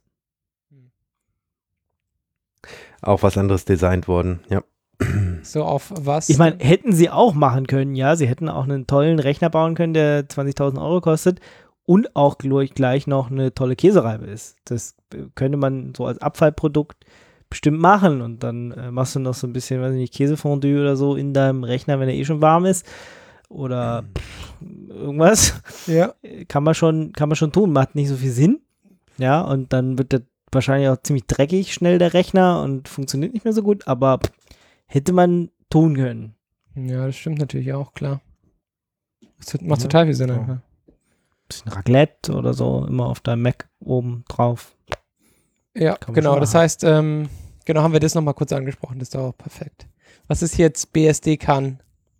Auch was anderes designt worden, ja. So auf was? Ich meine, hätten sie auch machen können, ja. Sie hätten auch einen tollen Rechner bauen können, der zwanzigtausend Euro kostet und auch gleich, gleich noch eine tolle Käsereibe ist. Das äh, könnte man so als Abfallprodukt bestimmt machen und dann äh, machst du noch so ein bisschen, weiß ich nicht, Käsefondue oder so in deinem Rechner, wenn er eh schon warm ist oder pff, irgendwas. ja. Äh, Kann man schon, kann man schon tun, macht nicht so viel Sinn. Ja, und dann wird der wahrscheinlich auch ziemlich dreckig schnell der Rechner und funktioniert nicht mehr so gut, aber pff, hätte man tun können. Ja, das stimmt natürlich auch, klar. Das macht Ja. total viel Sinn Ja. einfach. Bisschen Raclette oder so, immer auf deinem Mac oben drauf. Ja, Kann man genau. schon Das machen. heißt, ähm, genau, haben wir das nochmal kurz angesprochen. Das ist doch auch perfekt. Was ist jetzt B S D kann?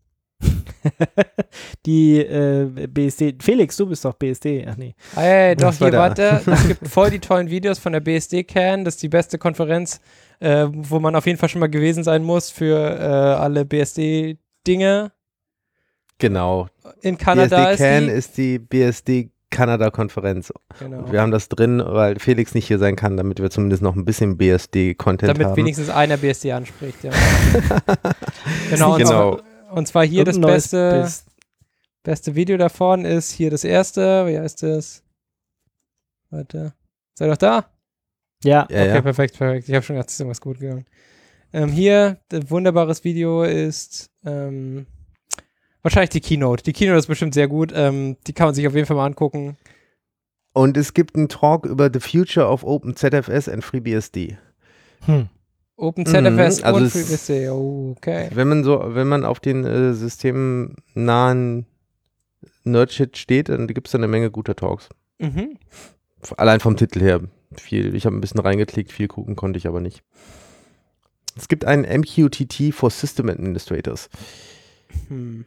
Die äh, B S D, Felix, du bist doch B S D, ach nee. Ey, doch, Das war hier, der- warte. Es gibt voll die tollen Videos von der B S D-Can. Das ist die beste Konferenz, äh, wo man auf jeden Fall schon mal gewesen sein muss für äh, alle B S D-Dinge. Genau. In Kanada B S D Can ist die. ist die B S D Kanada-Konferenz. Genau. Wir haben das drin, weil Felix nicht hier sein kann, damit wir zumindest noch ein bisschen B S D-Content Damit haben. wenigstens einer B S D anspricht, ja. genau, und, Genau. Zwar, und zwar hier das Irgendein neues beste, Biss. beste Video davon ist hier das erste. Wie heißt das? Warte. Seid doch da? Ja, Ja, Okay, ja. perfekt, perfekt. Ich habe schon gedacht, es ist irgendwas gut gegangen. Ähm, hier, ein wunderbares Video ist ähm, wahrscheinlich die Keynote. Die Keynote ist bestimmt sehr gut. Ähm, die kann man sich auf jeden Fall mal angucken. Und es gibt einen Talk über the future of OpenZFS and FreeBSD. hm. OpenZFS Mhm, also und es- FreeBSD. Oh, okay. Wenn man so, wenn man auf den äh, systemnahen Nerdshit steht, dann gibt es da eine Menge guter Talks. Mhm. Allein vom Titel her viel, ich habe ein bisschen reingeklickt, viel gucken konnte ich aber nicht. Es gibt einen M Q T T for System Administrators. Hm.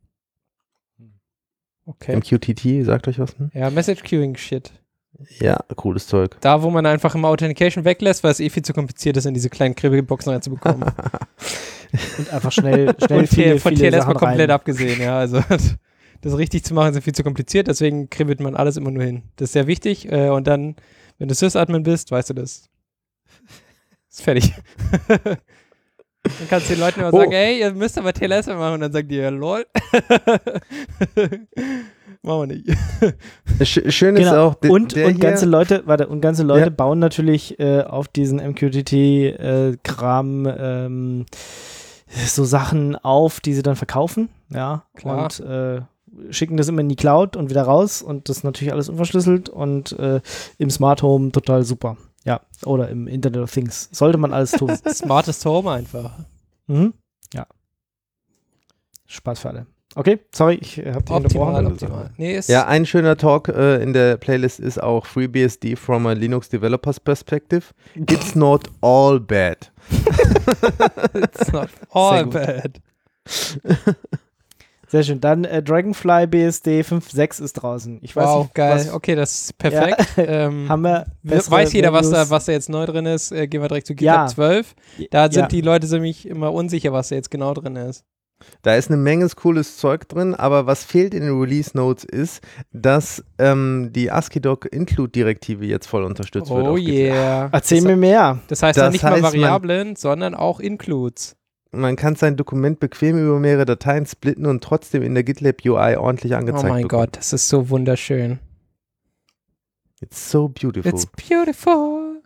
Okay. M Q T T, sagt euch was? Hm? Ja, Message Queuing Shit. Ja, cooles Zeug. Da, wo man einfach immer Authentication weglässt, weil es eh viel zu kompliziert ist, in diese kleinen Kribbelboxen reinzubekommen. Und einfach schnell, schnell Und viele, von viele T L S Sachen mal komplett rein. abgesehen, ja. Also das richtig zu machen, ist viel zu kompliziert, deswegen kribbelt man alles immer nur hin. Das ist sehr wichtig. Äh, und dann, wenn du Sys-Admin bist, weißt du das. Ist fertig. Dann kannst du den Leuten immer Oh. sagen, ey, ihr müsst aber T L S machen. Und dann sagt die, ja, lol. Machen wir nicht. Sch schön ist Genau. auch, der, und, der und ganze hier, Leute, warte, und ganze Leute Ja. bauen natürlich äh, auf diesen M Q T T-Kram ähm, so Sachen auf, die sie dann verkaufen, ja, Klar. und äh, schicken das immer in die Cloud und wieder raus und das ist natürlich alles unverschlüsselt und äh, im Smart Home total super, ja, oder im Internet of Things, sollte man alles tun. Smartest Home einfach. Mhm. Ja. Spaß für alle. Okay, sorry, ich äh, hab dich Optimal, unterbrochen. optimal. Nee, ist ja, ein schöner Talk äh, in der Playlist ist auch FreeBSD from a Linux Developer's Perspective. It's not all bad. it's not all Sehr gut. bad. Sehr schön. Dann äh, Dragonfly B S D fünf Punkt sechs ist draußen. Ich weiß Wow, nicht, geil. was Okay, das ist perfekt. Ja. Ähm, haben wir. bessere weiß jeder, was da, Values? was da jetzt neu drin ist. Äh, gehen wir direkt zu Ja. GitLab zwölf. Da sind Ja. die Leute nämlich immer unsicher, was da jetzt genau drin ist. Da ist eine Menge cooles Zeug drin, aber was fehlt in den Release Notes ist, dass ähm, die ASCII-Doc-Include-Direktive jetzt voll unterstützt wird. Oh auf GitLab. yeah. Erzähl das, mir mehr. Das heißt Das dann nicht heißt, mal man- Variablen, sondern auch Includes. Man kann sein Dokument bequem über mehrere Dateien splitten und trotzdem in der GitLab U I ordentlich angezeigt Oh mein bekommen. Gott, das ist so wunderschön. It's so beautiful. It's beautiful.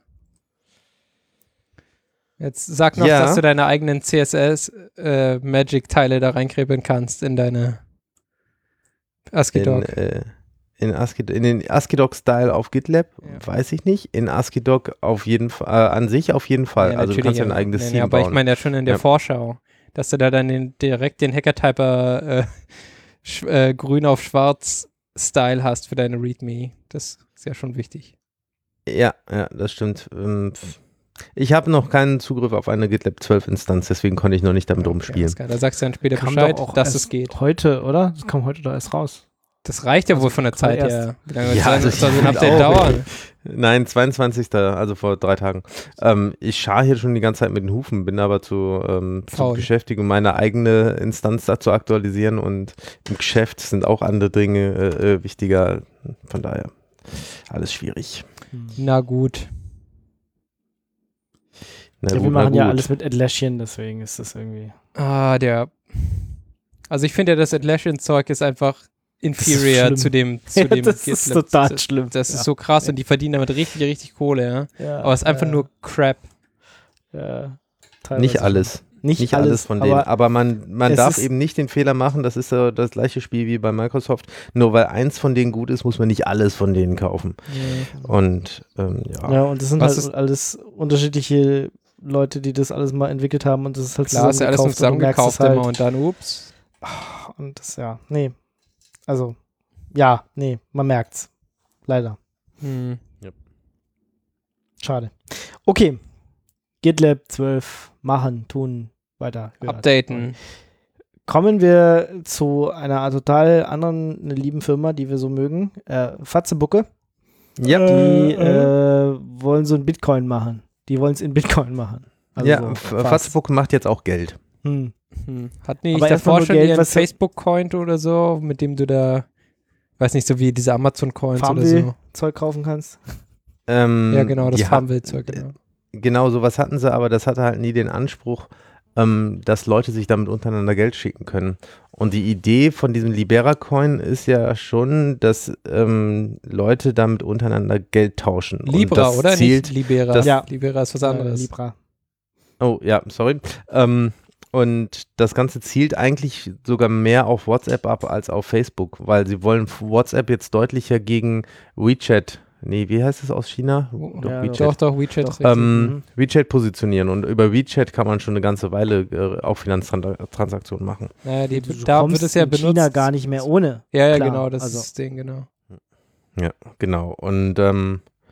Jetzt sag noch, Ja. dass du deine eigenen C S S-Magic-Teile da reinkrebeln kannst in deine in, ASCII-Doc. äh, in, ASCII, in den ASCII-Doc-Style auf GitLab, Ja. weiß ich nicht. In ASCII-Doc auf jeden Fall, äh, an sich auf jeden Fall. Ja, also du natürlich, kannst ja ein aber- eigenes nee, nee, Theme aber bauen. ich meine ja schon in der Ja. Vorschau, dass du da dann den, direkt den Hacker-Typer äh, sch- äh, grün auf schwarz Style hast für deine README. Das ist ja schon wichtig. Ja, ja, das stimmt. Ähm, pf. Ich habe noch keinen Zugriff auf eine GitLab zwölf Instanz, deswegen konnte ich noch nicht damit Okay, rumspielen. alles klar. Da sagst du dann später Kam Bescheid, doch auch dass erst es geht. Heute, oder? Das kam heute da erst raus. Das reicht ja Also wohl von der kam Zeit erst. her. Wie lange Ja, soll, also soll so ein ich Update auch. dauern? Nein, zweiundzwanzigsten also vor drei Tagen. Ähm, ich schaue hier schon die ganze Zeit mit den Hufen, bin aber zu, ähm, zu Faul. beschäftigt, um meine eigene Instanz da zu aktualisieren und im Geschäft sind auch andere Dinge äh, äh, wichtiger. Von daher alles schwierig. Na gut. Na Ja, wir gut, na machen ja gut. alles mit Atlassian, deswegen ist das irgendwie. Ah, der. Also ich finde ja, das Atlassian-Zeug ist einfach inferior schlimm. zu dem, zu Ja, dem das ist GitLab. total das, schlimm. Das Ja. ist so krass und die verdienen damit richtig, richtig Kohle, ja. Ja, Aber es ist einfach ja, nur Crap. ja, teilweise Nicht schon. alles. Nicht, Nicht alles von denen. aber Aber man, man es darf ist- eben nicht den Fehler machen, das ist so das gleiche Spiel wie bei Microsoft. Nur weil eins von denen gut ist, muss man nicht alles von denen kaufen. Und ähm, ja. Ja, und das sind Was halt ist- alles unterschiedliche Leute, die das alles mal entwickelt haben und das ist halt Klar, ist ja alles nur zusammengekauft und du merkst zusammengekauft es halt. immer und dann, ups. Und das, ja, nee. Also, ja, nee, man merkt's. Leider. Hm. Schade. Okay. GitLab zwölf machen, tun, weiter. hören. Updaten. Kommen wir zu einer total anderen, eine lieben Firma, die wir so mögen. Äh, Fatzebucke. Ja, Die äh, wollen so ein Bitcoin machen. Die wollen es in Bitcoin machen. Also ja so F- fast. Facebook macht jetzt auch Geld. Hm. Hm. Hat nicht Aber erstmal davor nur schon Geld, ihren was- Facebook-Coin oder so, mit dem du da, weiß nicht, so wie diese Amazon-Coins oder so. Farmville-Zeug kaufen kannst. Ähm, Ja, genau, das die hat- Farmville-Zeug, genau. Genau, sowas hatten sie, aber das hatte halt nie den Anspruch, ähm, dass Leute sich damit untereinander Geld schicken können. Und die Idee von diesem Libera-Coin ist ja schon, dass ähm, Leute damit untereinander Geld tauschen. Und Libra, das oder? Zielt, Nicht Libera. das- Ja. Libera ist was Äh, anderes. Libra. Oh, ja, sorry. Ähm, und das Ganze zielt eigentlich sogar mehr auf WhatsApp ab als auf Facebook, weil sie wollen WhatsApp jetzt deutlicher gegen WeChat, nee, wie heißt es aus China? Doch, Ja, WeChat. Doch, doch, WeChat Doch. ist richtig. Ähm, Mhm. WeChat positionieren und über WeChat kann man schon eine ganze Weile äh, auch Finanztransaktionen machen. Naja, die, Du da kommst wird es ja in benutzt. China gar nicht mehr ohne. Ja, ja, Klar, genau, das also- ist das Ding, genau. Ja, genau. Und ähm,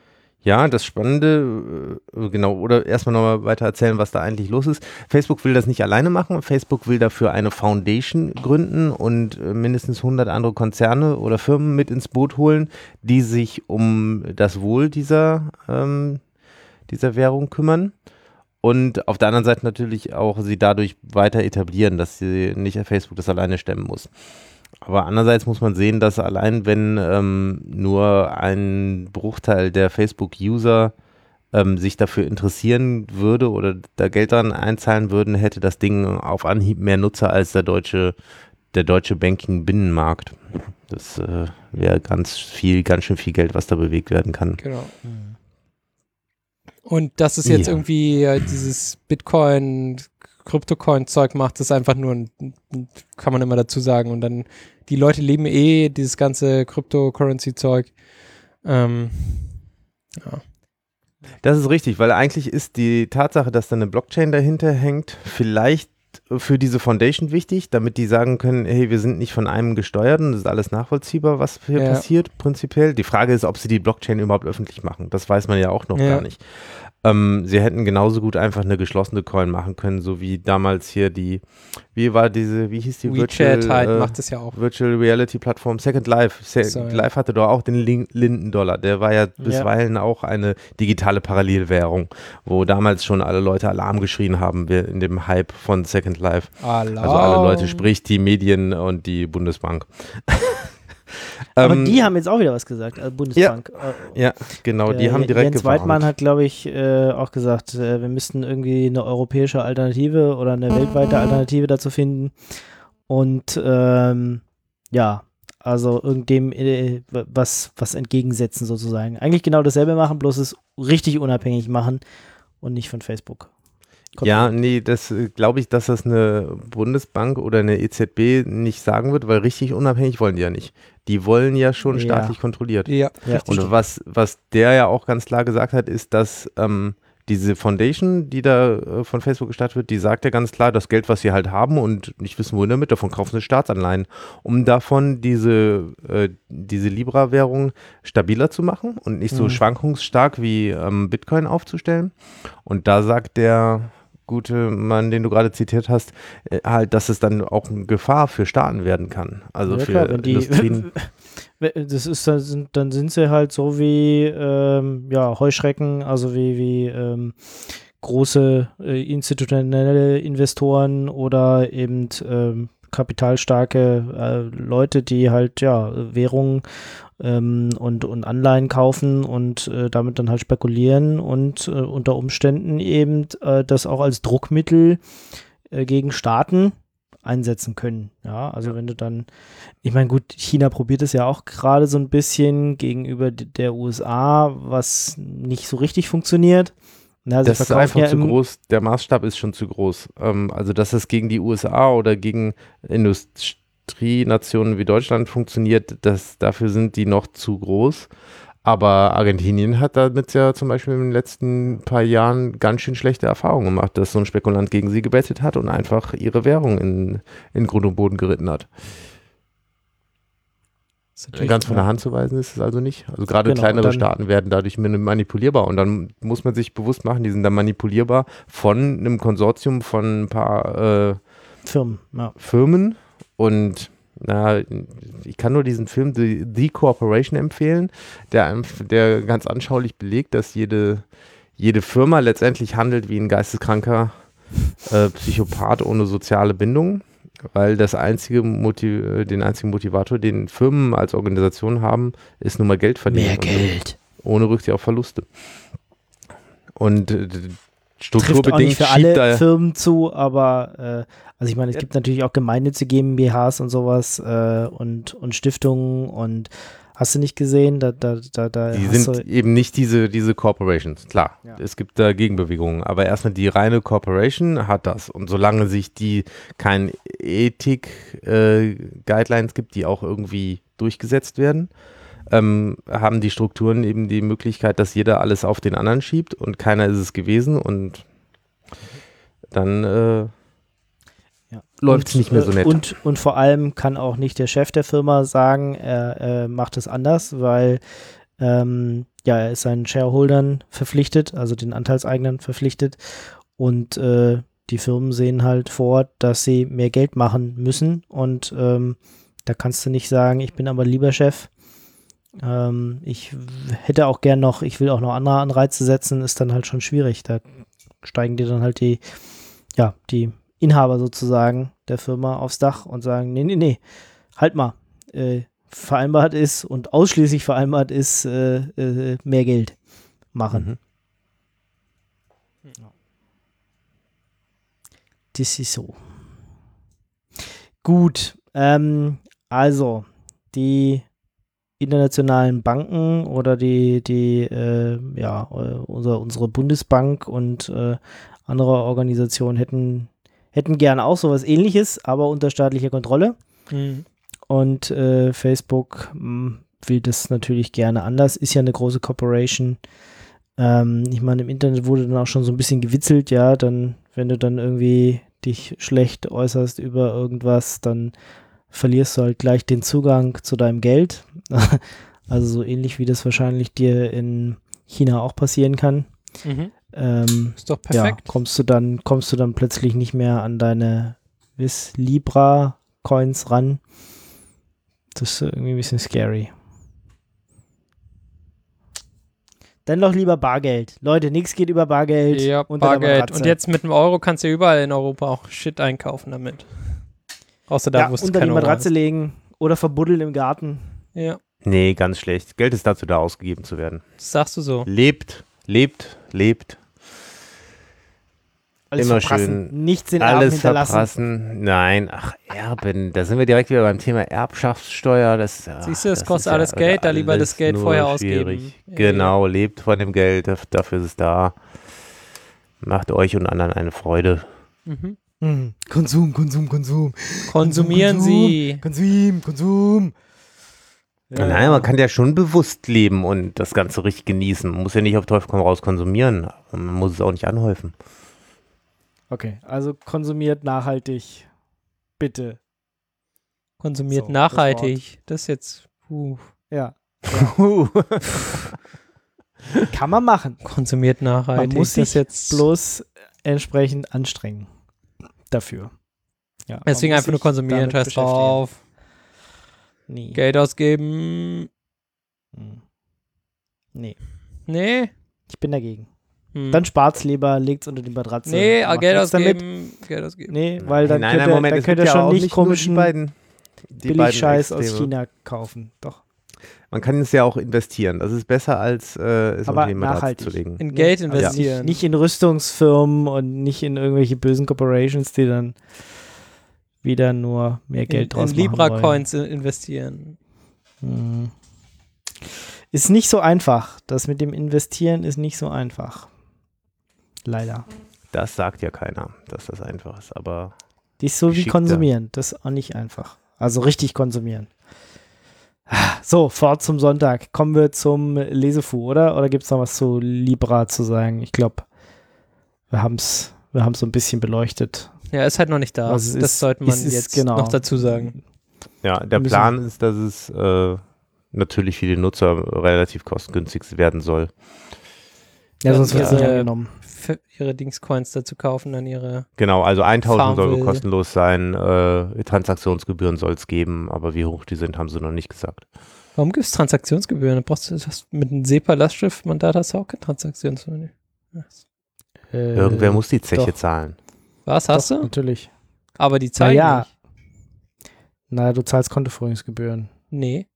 Ja, das Spannende, äh, genau, oder erstmal nochmal weiter erzählen, was da eigentlich los ist. Facebook will das nicht alleine machen. Facebook will dafür eine Foundation gründen und äh, mindestens hundert andere Konzerne oder Firmen mit ins Boot holen, die sich um das Wohl dieser, ähm, dieser Währung kümmern. Und auf der anderen Seite natürlich auch sie dadurch weiter etablieren, dass sie nicht Facebook das alleine stemmen muss. Aber andererseits muss man sehen, dass allein wenn ähm, nur ein Bruchteil der Facebook-User ähm, sich dafür interessieren würde oder da Geld dran einzahlen würden, hätte das Ding auf Anhieb mehr Nutzer als der deutsche, der deutsche Banking-Binnenmarkt. Das äh, wäre ganz viel, ganz schön viel Geld, was da bewegt werden kann. Genau. Und dass es jetzt Ja. irgendwie äh, dieses Bitcoin, Kryptocoin-Zeug macht, ist einfach nur ein, kann man immer dazu sagen. Und dann, die Leute lieben eh dieses ganze Cryptocurrency-Zeug. Ähm, ja. Das ist richtig, weil eigentlich ist die Tatsache, dass da eine Blockchain dahinter hängt, vielleicht für diese Foundation wichtig, damit die sagen können, hey, wir sind nicht von einem gesteuert und das ist alles nachvollziehbar, was hier Ja. passiert, prinzipiell. Die Frage ist, ob sie die Blockchain überhaupt öffentlich machen. Das weiß man ja auch noch Ja. gar nicht. Ähm, sie hätten genauso gut einfach eine geschlossene Coin machen können, so wie damals hier die, wie war diese, wie hieß die WeChat Virtual, halt äh, macht das ja auch. Virtual Reality Plattform Second Life. Second So, ja. Life hatte doch auch den Lin- Linden-Dollar. Der war ja bisweilen auch eine digitale Parallelwährung, wo damals schon alle Leute Alarm geschrien haben wir in dem Hype von Second Life. Alarm. Also alle Leute, sprich die Medien und die Bundesbank. Aber Ähm, die haben jetzt auch wieder was gesagt, also Bundesbank. Äh, Ja, genau, die der haben direkt Jens gewarnt. Weidmann hat, glaube ich, äh, auch gesagt, äh, wir müssten irgendwie eine europäische Alternative oder eine weltweite Alternative dazu finden. Und ähm, ja, also irgenddem äh, was, was entgegensetzen sozusagen. Eigentlich genau dasselbe machen, bloß es richtig unabhängig machen und nicht von Facebook. Ja, nee, das äh, glaube ich, dass das eine Bundesbank oder eine E Z B nicht sagen wird, weil richtig unabhängig wollen die ja nicht. Die wollen ja schon Ja. staatlich kontrolliert. Ja, Ja. richtig. Und was, was der ja auch ganz klar gesagt hat, ist, dass ähm, diese Foundation, die da äh, von Facebook gestartet wird, die sagt ja ganz klar, das Geld, was sie halt haben und nicht wissen, wohin damit, davon kaufen sie Staatsanleihen, um davon diese, äh, diese Libra-Währung stabiler zu machen und nicht so Mhm. schwankungsstark wie ähm, Bitcoin aufzustellen. Und da sagt der gute Mann, den du gerade zitiert hast, äh, halt, dass es dann auch eine Gefahr für Staaten werden kann. Also Ja, für klar, wenn die, Industrien. das ist, dann sind, dann sind sie halt so wie ähm, ja, Heuschrecken, also wie, wie ähm, große äh, institutionelle Investoren oder eben ähm, kapitalstarke äh, Leute, die halt ja Währungen ähm, und, und Anleihen kaufen und äh, damit dann halt spekulieren und äh, unter Umständen eben äh, das auch als Druckmittel äh, gegen Staaten einsetzen können. Ja, also wenn du dann, ich meine, gut, China probiert es ja auch gerade so ein bisschen gegenüber d- der U S A, was nicht so richtig funktioniert. Na, sie Das ist verkaufen einfach ja zu im- groß, der Maßstab ist schon zu groß. Ähm, also, dass es gegen die U S A oder gegen Industrienationen wie Deutschland funktioniert, das, dafür sind die noch zu groß. Aber Argentinien hat damit ja zum Beispiel in den letzten paar Jahren ganz schön schlechte Erfahrungen gemacht, dass so ein Spekulant gegen sie gebettet hat und einfach ihre Währung in, in Grund und Boden geritten hat. Ist natürlich- Ganz von der Hand zu weisen ist es also nicht. Also gerade Genau, kleinere dann- Staaten werden dadurch mani- manipulierbar und dann muss man sich bewusst machen, die sind dann manipulierbar von einem Konsortium von ein paar äh, Firmen. Ja. Firmen und na, ich kann nur diesen Film The, The Corporation empfehlen, der, einf- der ganz anschaulich belegt, dass jede, jede Firma letztendlich handelt wie ein geisteskranker äh, Psychopath ohne soziale Bindung, weil das einzige Motiv, äh, den einzigen Motivator, den Firmen als Organisation haben, ist nun mal Geld verdienen. Mehr und Geld. Ohne Rücksicht auf Verluste. Und äh, Trifft auch strukturbedingt nicht für schiebt alle da Firmen zu, aber äh, also ich meine, es gibt natürlich auch gemeinnützige GmbHs und sowas äh, und, und Stiftungen und hast du nicht gesehen, da, da, da, da Die hast sind du, eben nicht diese, diese Corporations, klar. Ja. Es gibt da Gegenbewegungen, aber erstmal die reine Corporation hat das. Und solange sich die kein Ethik-Guidelines gibt, die auch irgendwie durchgesetzt werden, ähm, haben die Strukturen eben die Möglichkeit, dass jeder alles auf den anderen schiebt und keiner ist es gewesen und dann äh, ja. läuft es Und, nicht mehr so äh, nett. Und, und vor allem kann auch nicht der Chef der Firma sagen, er äh, macht es anders, weil ähm, ja, er ist seinen Shareholdern verpflichtet, also den Anteilseignern verpflichtet und äh, die Firmen sehen halt vor, dass sie mehr Geld machen müssen und ähm, da kannst du nicht sagen, ich bin aber lieber Chef. Ähm, ich hätte auch gern noch, ich will auch noch andere Anreize setzen, ist dann halt schon schwierig. Da steigen dir dann halt die, ja, die Inhaber sozusagen der Firma aufs Dach und sagen, nee, nee, nee, halt mal, äh, vereinbart ist und ausschließlich vereinbart ist, äh, äh, mehr Geld machen. Mhm. Das ist so. Gut, ähm, also die internationalen Banken oder die, die äh, ja, unser, unsere Bundesbank und äh, andere Organisationen hätten, hätten gerne auch sowas Ähnliches, aber unter staatlicher Kontrolle. Mhm. Und äh, Facebook mh, will das natürlich gerne anders. Ist ja eine große Corporation. Ähm, ich meine, im Internet wurde dann auch schon so ein bisschen gewitzelt, ja, dann, wenn du dann irgendwie dich schlecht äußerst über irgendwas, dann verlierst du halt gleich den Zugang zu deinem Geld. Also so ähnlich wie das wahrscheinlich dir in China auch passieren kann. Mhm. Ähm, ist doch perfekt. Ja, kommst du dann, kommst du dann plötzlich nicht mehr an deine Vis Libra Coins ran. Das ist irgendwie ein bisschen scary. Dann doch lieber Bargeld. Leute, nichts geht über Bargeld. Ja, unter der Bargeld. Matratze. Und jetzt mit dem Euro kannst du ja überall in Europa auch Shit einkaufen damit. Außer da, ja, wo es unter keine die Euro Matratze ist. legen oder verbuddeln im Garten. Ja, Nee, ganz schlecht. Geld ist dazu da, ausgegeben zu werden. das sagst du so. Lebt, lebt, lebt. Alles Immer verprassen. schön Nichts den Erben alles hinterlassen. verprassen. Nein, ach, Erben. Da sind wir direkt wieder beim Thema Erbschaftssteuer. Das, ach, Siehst du, es das kostet ist alles ja Geld, da lieber alles das Geld nur vorher schwierig. ausgeben. Ja, Genau, lebt von dem Geld. daf- Dafür ist es da. Macht euch und anderen eine Freude. Mhm. Hm. Konsum, Konsum, Konsum. Konsumieren Konsum, Sie. Konsum, Konsum. Ja, Nein, man kann ja schon bewusst leben und das Ganze richtig genießen. Man muss ja nicht auf Teufel komm raus konsumieren. Man muss es auch nicht anhäufen. Okay, also konsumiert nachhaltig. Bitte. Konsumiert So, nachhaltig. Das ist jetzt. Puh. Ja. Huh. Kann man machen. Konsumiert nachhaltig. Man muss das sich jetzt. bloß entsprechend anstrengen. Dafür. Ja, Deswegen man muss einfach nur sich konsumieren, damit scheiß beschäftigen. drauf. Nee. Geld ausgeben. Hm. Nee, Nee. ich bin dagegen. Hm. Dann spart's lieber, legt's unter die Matratze. nee, macht Geld nichts damit. ausgeben. Geld ausgeben. Nee, weil dann nein, könnt nein, ihr, Moment, dann es könnt gibt ihr ja schon auch nicht nicht nur die komischen beiden, die beiden Billigscheiß aus Extreme. China kaufen. Doch. Man kann es ja auch investieren. Das ist besser, als äh, es Aber unter die Matratze nachhaltig. zu legen. In Geld Also investieren. Nicht, nicht in Rüstungsfirmen und nicht in irgendwelche bösen Corporations, die dann wieder nur mehr Geld in, draus in machen wollen. Libra-Coins investieren. Hm. Ist nicht so einfach. Das mit dem Investieren ist nicht so einfach. Leider. Das sagt ja keiner, dass das einfach ist. Aber Die ist so wie Geschickter. konsumieren. Das ist auch nicht einfach. Also richtig konsumieren. So, fort zum Sonntag. Kommen wir zum Lesefu, oder? Oder gibt es noch was zu Libra zu sagen? Ich glaube, wir haben es wir haben's so ein bisschen beleuchtet. Ja, ist halt noch nicht da. Was es das ist, sollte man es ist jetzt genau. noch dazu sagen. ja, der müssen- Plan ist, dass es äh, natürlich für die Nutzer relativ kostengünstig werden soll. Ja, sonst wird es nicht Ihre- angenommen. Für ihre Dingscoins dazu kaufen, dann ihre. Genau, also eintauschen soll Farmville. kostenlos sein. Äh, Transaktionsgebühren soll es geben, aber wie hoch die sind, haben sie noch nicht gesagt. Warum gibt es Transaktionsgebühren? Da brauchst du das mit einem SEPA-Lastschriftmandat hast du auch keine Transaktionsgebühren. Äh, Irgendwer muss die Zeche doch. zahlen. Was hast doch, du? Natürlich. Aber die zeigen ja. nicht. Na, du zahlst Kontoführungsgebühren. Nee.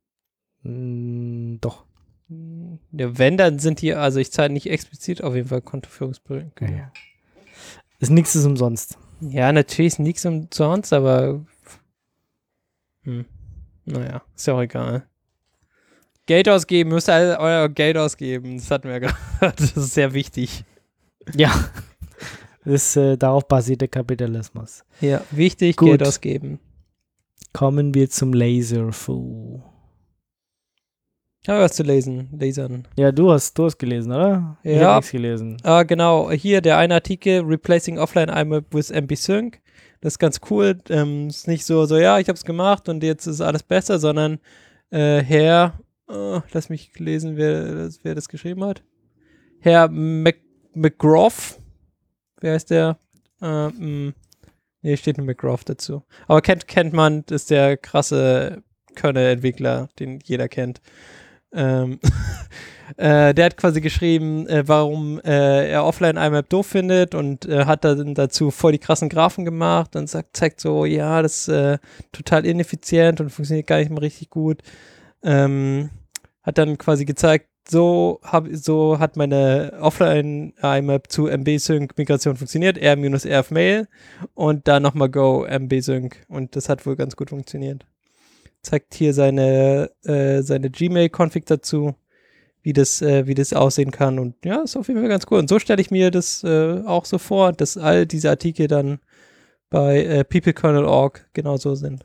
Mm, doch. Ja, wenn, dann sind die, also ich zahle nicht explizit auf jeden Fall Kontoführungsgebühren. Ja. Ist nichts ist umsonst. Ja, natürlich ist nichts umsonst, aber hm. Naja, ist ja auch egal. Geld ausgeben, müsst ihr alle euer Geld ausgeben. Das hatten wir ja gehört. Das ist sehr wichtig. Ja. Das ist, äh, darauf basiert der Kapitalismus. Ja, wichtig, Gut. Geld ausgeben. Kommen wir zum Laserfu. Habe was zu lesen, lasern. Ja, du hast, du hast gelesen, oder? Ich Ja. habe nichts gelesen. Ah, genau, hier der eine Artikel, Replacing Offline I M A P with M P Sync. Das ist ganz cool. Ähm, ist nicht so, so ja, ich habe es gemacht und jetzt ist alles besser, sondern äh, Herr Oh, lass mich lesen, wer, wer das geschrieben hat. Herr Mc, McGraw. Wer heißt der? Äh, mh. Nee, steht ein McGraw dazu. Aber kennt, kennt man, das ist der krasse Kernel-Entwickler, den jeder kennt. Ähm, äh, der hat quasi geschrieben, äh, warum äh, er offline I M A P doof findet und äh, hat dann dazu voll die krassen Graphen gemacht und sagt, zeigt so, ja, das ist äh, total ineffizient und funktioniert gar nicht mehr richtig gut. Ähm, hat dann quasi gezeigt, so, hab, so hat meine Offline I M A P zu M B-Sync-Migration funktioniert, R-R-Mail und dann nochmal Go M B-Sync und das hat wohl ganz gut funktioniert. Zeigt hier seine, äh, seine Gmail-Config dazu, wie das, äh, wie das aussehen kann und ja, ist auf jeden Fall ganz cool. Und so stelle ich mir das äh, auch so vor, dass all diese Artikel dann bei äh, peoplekernel punkt org genauso sind.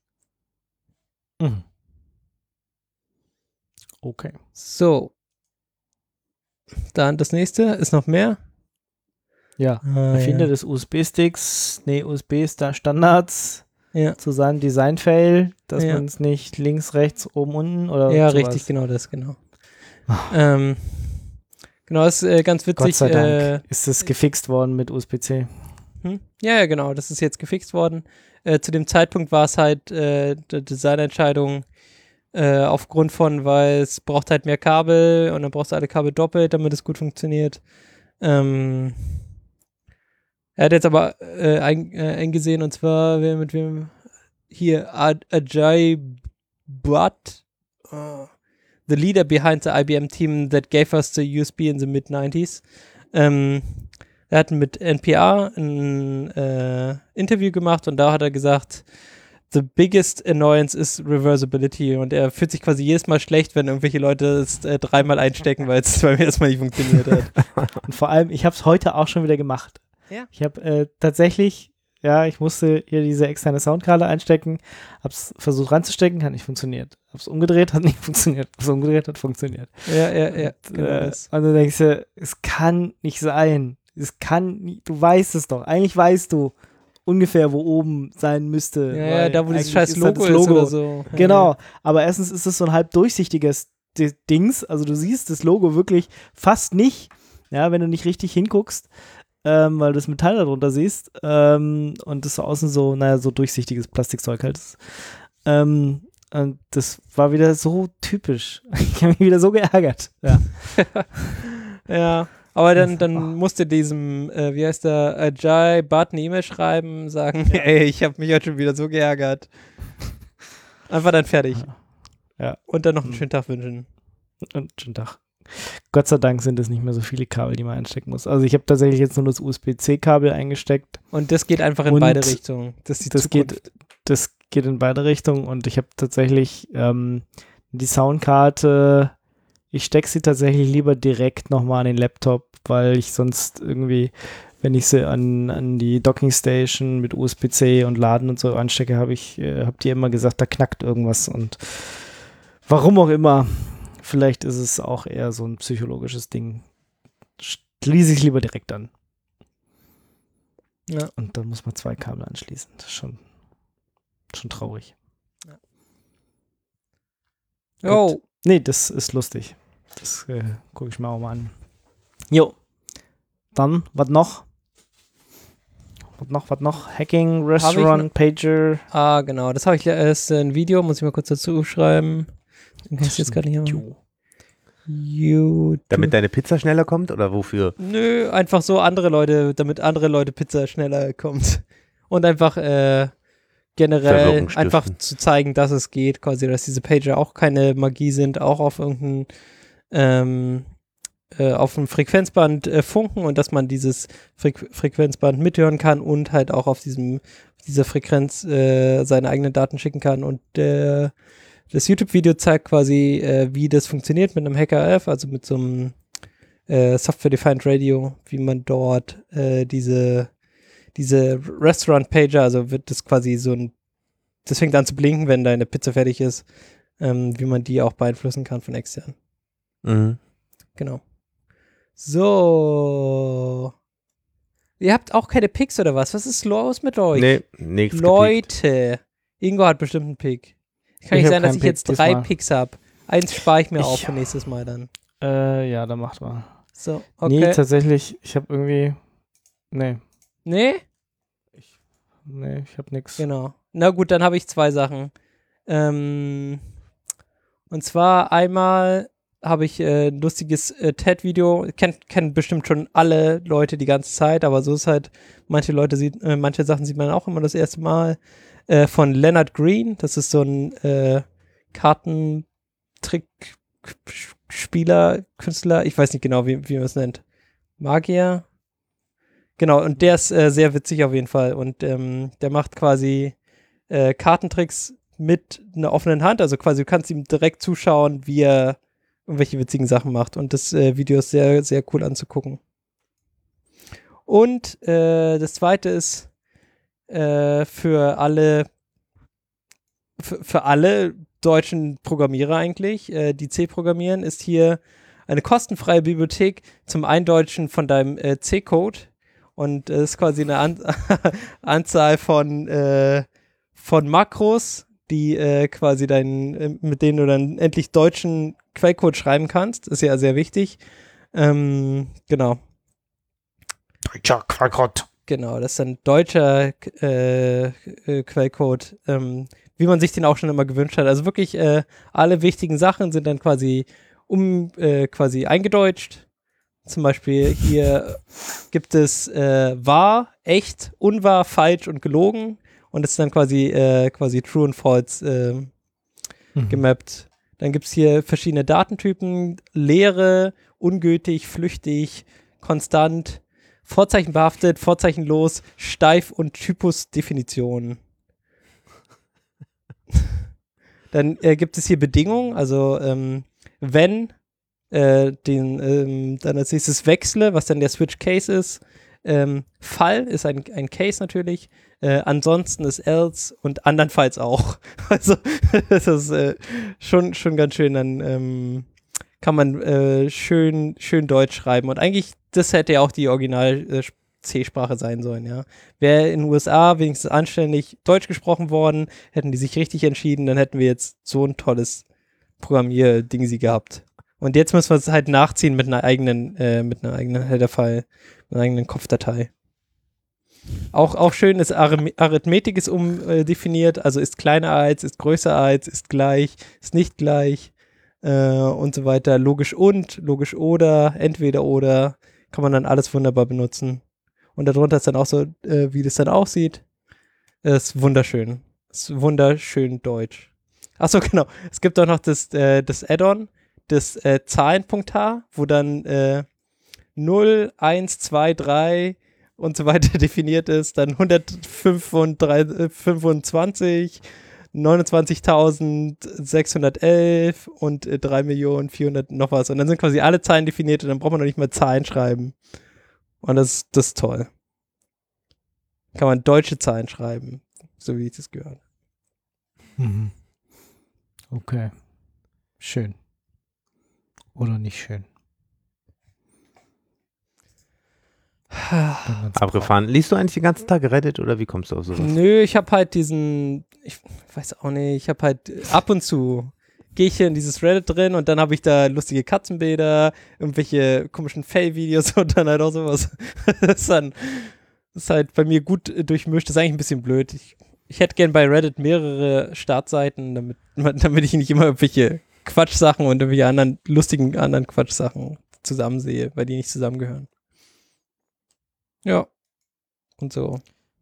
Mhm. Okay. So. Dann das nächste. Ist noch mehr? Ja. Ah, Erfinder ja. des U S B-Sticks, nee, U S B-Standards Ja, zu seinem Design-Fail, dass Ja. man es nicht links, rechts, oben, unten oder ja sowas. richtig, genau das, genau. ähm, genau, ist äh, ganz witzig. Gott sei Dank Äh, ist es gefixt worden mit U S B C. hm? Ja, ja, genau, das ist jetzt gefixt worden. Äh, zu dem Zeitpunkt war es halt äh, die Designentscheidung äh, aufgrund von, weil es braucht halt mehr Kabel und dann brauchst du alle Kabel doppelt, damit es gut funktioniert. Ähm, er hat jetzt aber äh, ein, äh, eingesehen, und zwar, wer mit wem hier, Aj- Ajay Bhatt, uh, the leader behind the I B M team that gave us the U S B in the mid nineties. Ähm, er hat mit N P R ein äh, Interview gemacht und da hat er gesagt, the biggest annoyance is reversibility und er fühlt sich quasi jedes Mal schlecht, wenn irgendwelche Leute es äh, dreimal einstecken, weil es beim ersten Mal nicht funktioniert hat. Und vor allem, ich habe es heute auch schon wieder gemacht. Ja. Ich habe äh, tatsächlich, ja, ich musste hier diese externe Soundkarte einstecken, habe es versucht ranzustecken, hat nicht funktioniert. Habe es umgedreht, hat nicht funktioniert. Habe es umgedreht, hat funktioniert. Ja, ja, ja. Genau Äh, das. und du denkst dir, es kann nicht sein. Es kann nicht, du weißt es doch. Eigentlich weißt du ungefähr, wo oben sein müsste. Ja, ja, weil da wo dieses eigentlich scheiß ist halt Logo, das ist oder so. Ja, Genau, aber erstens ist es so ein halb durchsichtiges D- Dings, also du siehst das Logo wirklich fast nicht, ja, wenn du nicht richtig hinguckst, ähm, weil du das Metall darunter siehst ähm, und das so außen so, naja, so durchsichtiges Plastikzeug halt ist. Ähm, und das war wieder so typisch. Ich habe mich wieder so geärgert. Ja. Ja, aber dann, dann musste diesem, äh, wie heißt der, Ajay Bhatt eine E-Mail schreiben, sagen, ey, ich habe mich heute schon wieder so geärgert. Einfach dann fertig. Ja. Und dann noch einen Mhm. schönen Tag wünschen. Und schönen Tag. Gott sei Dank sind es nicht mehr so viele Kabel, die man einstecken muss. Also ich habe tatsächlich jetzt nur das U S B C-Kabel eingesteckt. Und das geht einfach in Und beide Richtungen. Das ist die Das Zukunft. geht, das geht in beide Richtungen und ich habe tatsächlich ähm, die Soundkarte, ich stecke sie tatsächlich lieber direkt nochmal an den Laptop, weil ich sonst irgendwie, wenn ich sie an, an die Dockingstation mit U S B C und Laden und so anstecke, habe ich, äh, hab die immer gesagt, da knackt irgendwas und warum auch immer, vielleicht ist es auch eher so ein psychologisches Ding. Schließe ich lieber direkt an. Ja. Und dann muss man zwei Kabel anschließen. Das ist schon, schon traurig. Oh, Nee, das ist lustig. Das äh, gucke ich mir auch mal an. Jo. Dann, was noch? Was noch, was noch? Hacking, Restaurant, Pager. ah, genau. Das habe ich erst ein Video, muss ich mal kurz dazu schreiben. Den kann ich jetzt gar nicht haben. Jo. YouTube. Damit deine Pizza schneller kommt oder wofür? Nö, einfach so andere Leute, damit andere Leute Pizza schneller kommt. Und einfach äh, generell Verwirrung stiften. einfach zu zeigen, dass es geht, quasi, dass diese Pager auch keine Magie sind, auch auf irgendein ähm, äh, auf einem Frequenzband äh, funken und dass man dieses Frequ Frequenzband mithören kann und halt auch auf diesem dieser Frequenz äh, seine eigenen Daten schicken kann. Und äh, das YouTube-Video zeigt quasi, äh, wie das funktioniert mit einem Hacker F, also mit so einem äh, Software-Defined Radio, wie man dort äh, diese diese Restaurant-Pager, also wird das quasi so ein, das fängt an zu blinken, wenn deine Pizza fertig ist, ähm, wie man die auch beeinflussen kann von extern. Mhm. Genau. So. Ihr habt auch keine Picks oder was? Was ist los mit euch? Nee, nichts gepickt. Leute. Ingo hat bestimmt einen Pick. Kann Ich nicht hab sein, dass keinen ich Pick jetzt drei diesmal. Picks habe. Eins spare ich mir Ich- auf für nächstes Mal dann. Äh, ja, dann macht mal. So, okay. Nee, tatsächlich, ich habe irgendwie, nee, Nee? nee, ich habe nix. Genau. Na gut, dann habe ich zwei Sachen. Ähm, und zwar einmal habe ich äh, ein lustiges äh, T E D-Video. Kennt kennen bestimmt schon alle Leute die ganze Zeit, aber so ist halt, manche Leute sieht, äh, manche Sachen sieht man auch immer das erste Mal. Äh, von Leonard Green. Das ist so ein äh, Kartentrick-Spieler, Künstler. Ich weiß nicht genau, wie, wie man es nennt. Magier? Genau, und der ist äh, sehr witzig auf jeden Fall. Und ähm, der macht quasi äh, Kartentricks mit einer offenen Hand. Also quasi, du kannst ihm direkt zuschauen, wie er irgendwelche witzigen Sachen macht. Und das äh, Video ist sehr, sehr cool anzugucken. Und äh, das zweite ist äh, für alle für, für alle deutschen Programmierer eigentlich, äh, die C programmieren, ist hier eine kostenfreie Bibliothek zum Eindeutschen von deinem äh, C-Code. Und es äh, ist quasi eine An Anzahl von, äh, von Makros, die äh, quasi dein, äh, mit denen du dann endlich deutschen Quellcode schreiben kannst. Ist ja sehr wichtig. Ähm, genau. Deutscher Quellcode. Genau, das ist ein deutscher äh, äh, Quellcode, ähm, wie man sich den auch schon immer gewünscht hat. Also wirklich äh, alle wichtigen Sachen sind dann quasi um äh, quasi eingedeutscht. Zum Beispiel hier gibt es äh, wahr, echt, unwahr, falsch und gelogen. Und das ist dann quasi, äh, quasi true und false äh, Mhm. gemappt. Dann gibt es hier verschiedene Datentypen. Leere, ungültig, flüchtig, konstant, vorzeichenbehaftet, vorzeichenlos, steif und Typusdefinition. Dann äh, gibt es hier Bedingungen, also ähm, wenn Äh, den, ähm, dann als nächstes wechsle, was dann der Switch Case ist. Ähm, Fall ist ein, ein Case natürlich. Äh, ansonsten ist else und andernfalls auch. Also das ist äh, schon, schon ganz schön. Dann ähm, kann man äh, schön, schön Deutsch schreiben. Und eigentlich, das hätte ja auch die Original-C-Sprache sein sollen, ja. Wäre in den U S A wenigstens anständig Deutsch gesprochen worden, hätten die sich richtig entschieden, dann hätten wir jetzt so ein tolles Programmier-Ding sie gehabt. Und jetzt müssen wir es halt nachziehen mit einer eigenen, äh, mit einer eigenen Header-File, mit einer eigenen Kopfdatei. Auch, auch schön ist, Arith- Arithmetik ist umdefiniert, also ist kleiner als, ist größer als, ist gleich, ist nicht gleich äh, und so weiter. Logisch und, logisch oder, entweder oder, kann man dann alles wunderbar benutzen. Und darunter ist dann auch so, äh, wie das dann aussieht. Ist wunderschön. Ist wunderschön deutsch. Achso, genau. Es gibt auch noch das, äh, das Add-on, das äh, Zahlenpunkt-H, wo dann äh, null, eins, zwei, drei und so weiter definiert ist, dann hundertfünfundzwanzig, neunundzwanzigtausendsechshundertelf und äh, drei Millionen vierhundert noch was. Und dann sind quasi alle Zahlen definiert und dann braucht man noch nicht mal Zahlen schreiben. Und das, das ist toll. Kann man deutsche Zahlen schreiben, so wie ich das gehört. Mhm. Okay. Schön. Oder nicht schön. Abgefahren. Liest du eigentlich den ganzen Tag Reddit oder wie kommst du auf sowas? Nö, ich habe halt diesen, ich weiß auch nicht, ich habe halt ab und zu gehe ich hier in dieses Reddit drin und dann habe ich da lustige Katzenbilder, irgendwelche komischen Fail-Videos und dann halt auch sowas. Das ist dann, das ist halt bei mir gut durchmischt. Das ist eigentlich ein bisschen blöd. Ich, ich hätte gern bei Reddit mehrere Startseiten, damit, damit ich nicht immer irgendwelche Quatschsachen und irgendwelche anderen lustigen anderen Quatschsachen zusammensehe, weil die nicht zusammengehören. Ja. Und so.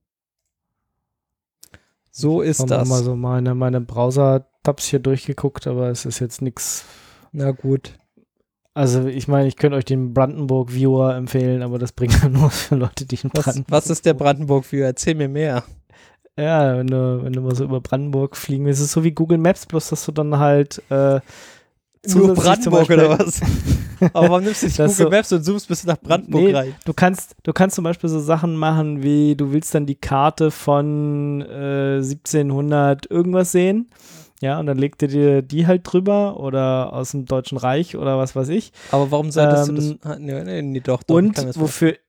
So ist Ich habe das. mal so meine, meine Browser-Tabs hier durchgeguckt, aber es ist jetzt nichts. Na gut. Also ich meine, ich könnte euch den Brandenburg-Viewer empfehlen, aber das bringt ja nur für Leute, die in Was, Brandenburg. was ist der Brandenburg-Viewer? Erzähl mir mehr. Ja, wenn du, wenn du mal so über Brandenburg fliegen willst, ist es so wie Google Maps, bloß dass du dann halt äh, Nur zusätzlich zum Brandenburg Beispiel- oder was? Aber warum nimmst du nicht Das Google so- Maps und zoomst bis nach Brandenburg Nee, rein? Du kannst, du kannst zum Beispiel so Sachen machen, wie du willst dann die Karte von äh, siebzehnhundert irgendwas sehen. Ja, und dann legt ihr dir die halt drüber oder aus dem Deutschen Reich oder was weiß ich. Aber warum solltest Ähm, du das? Ah, nee, nee, nee, doch, doch. ich Und kann das wofür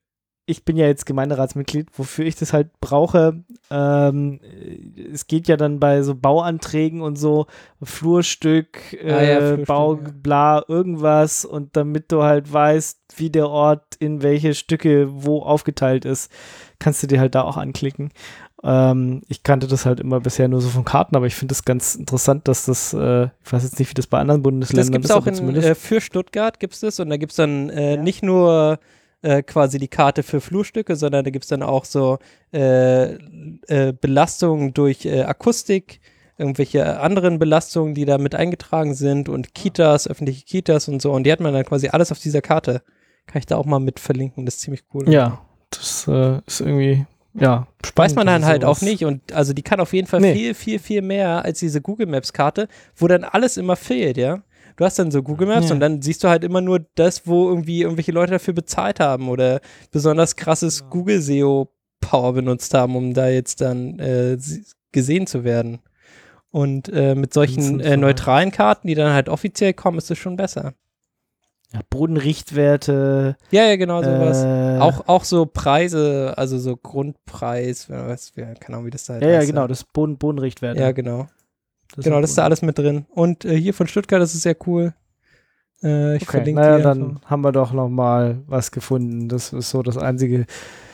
ich bin ja jetzt Gemeinderatsmitglied, wofür ich das halt brauche. Ähm, es geht ja dann bei so Bauanträgen und so, Flurstück, äh, Ah ja, Flurstück, Bau, ja. bla, irgendwas und damit du halt weißt, wie der Ort in welche Stücke wo aufgeteilt ist, kannst du dir halt da auch anklicken. Ähm, ich kannte das halt immer bisher nur so von Karten, aber ich finde das ganz interessant, dass das, äh, ich weiß jetzt nicht, wie das bei anderen Bundesländern Das gibt es ist, auch aber in, zumindest. äh, für Stuttgart gibt es das und da gibt es dann äh, Ja. nicht nur äh, quasi die Karte für Flurstücke, sondern da gibt es dann auch so äh, äh, Belastungen durch äh, Akustik, irgendwelche anderen Belastungen, die da mit eingetragen sind und Kitas, öffentliche Kitas und so und die hat man dann quasi alles auf dieser Karte. Kann ich da auch mal mit verlinken, das ist ziemlich cool. Ja, das äh, ist irgendwie, ja, spannend. Weiß man dann dass halt sowas- auch nicht und also die kann auf jeden Fall Nee. viel, viel, viel mehr als diese Google Maps Karte, wo dann alles immer fehlt, ja. Du hast dann so Google Maps Ja. und dann siehst du halt immer nur das, wo irgendwie irgendwelche Leute dafür bezahlt haben oder besonders krasses Google S E O Power benutzt haben, um da jetzt dann äh, sie- gesehen zu werden. Und äh, mit solchen äh, neutralen Karten, die dann halt offiziell kommen, ist es schon besser. Ja, Bodenrichtwerte. Ja, ja, genau sowas. Äh, Auch, auch so Preise, also so Grundpreis, wer weiß, wer, keine Ahnung, wie das da halt Ja, ja, heißt. genau, das Boden, Bodenrichtwerte. Ja, genau. Das Genau, sind das ist da alles mit drin. Und äh, hier von Stuttgart, das ist sehr cool. Äh, ich Okay, verlinke naja, dir dann einfach. haben wir doch noch mal was gefunden. Das ist so das einzige.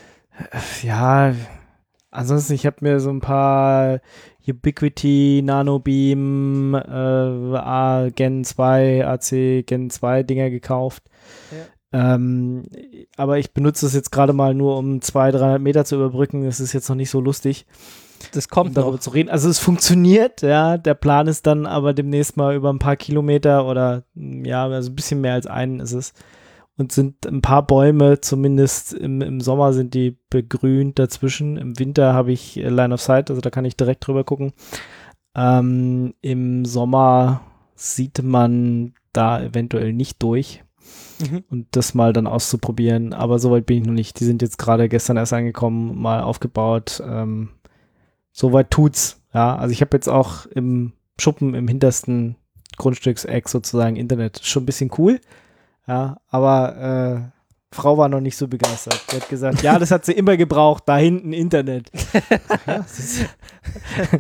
Ja, ansonsten, ich habe mir so ein paar Ubiquiti, Nanobeam, äh, A, Gen zwei, A C Gen zwei Dinger gekauft. Ähm, aber ich benutze das jetzt gerade mal nur, um zweihundert, dreihundert Meter zu überbrücken. Das ist jetzt noch nicht so lustig, Das kommt um darüber noch. zu reden. Also es funktioniert, ja. Der Plan ist dann aber demnächst mal über ein paar Kilometer oder ja, also ein bisschen mehr als einen ist es. Und sind ein paar Bäume, zumindest im, im Sommer sind die begrünt dazwischen. Im Winter habe ich äh, Line of Sight, also da kann ich direkt drüber gucken. Ähm, im Sommer sieht man da eventuell nicht durch. Mhm. Und das mal dann auszuprobieren. Aber soweit bin ich noch nicht. Die sind jetzt gerade gestern erst angekommen, mal aufgebaut. Ähm, soweit tut's. Ja, also ich habe jetzt auch im Schuppen im hintersten Grundstückseck sozusagen Internet. Schon ein bisschen cool. Ja, aber äh, Frau war noch nicht so begeistert. Die hat gesagt, ja, das hat sie immer gebraucht, da hinten Internet. Ja, siehst du?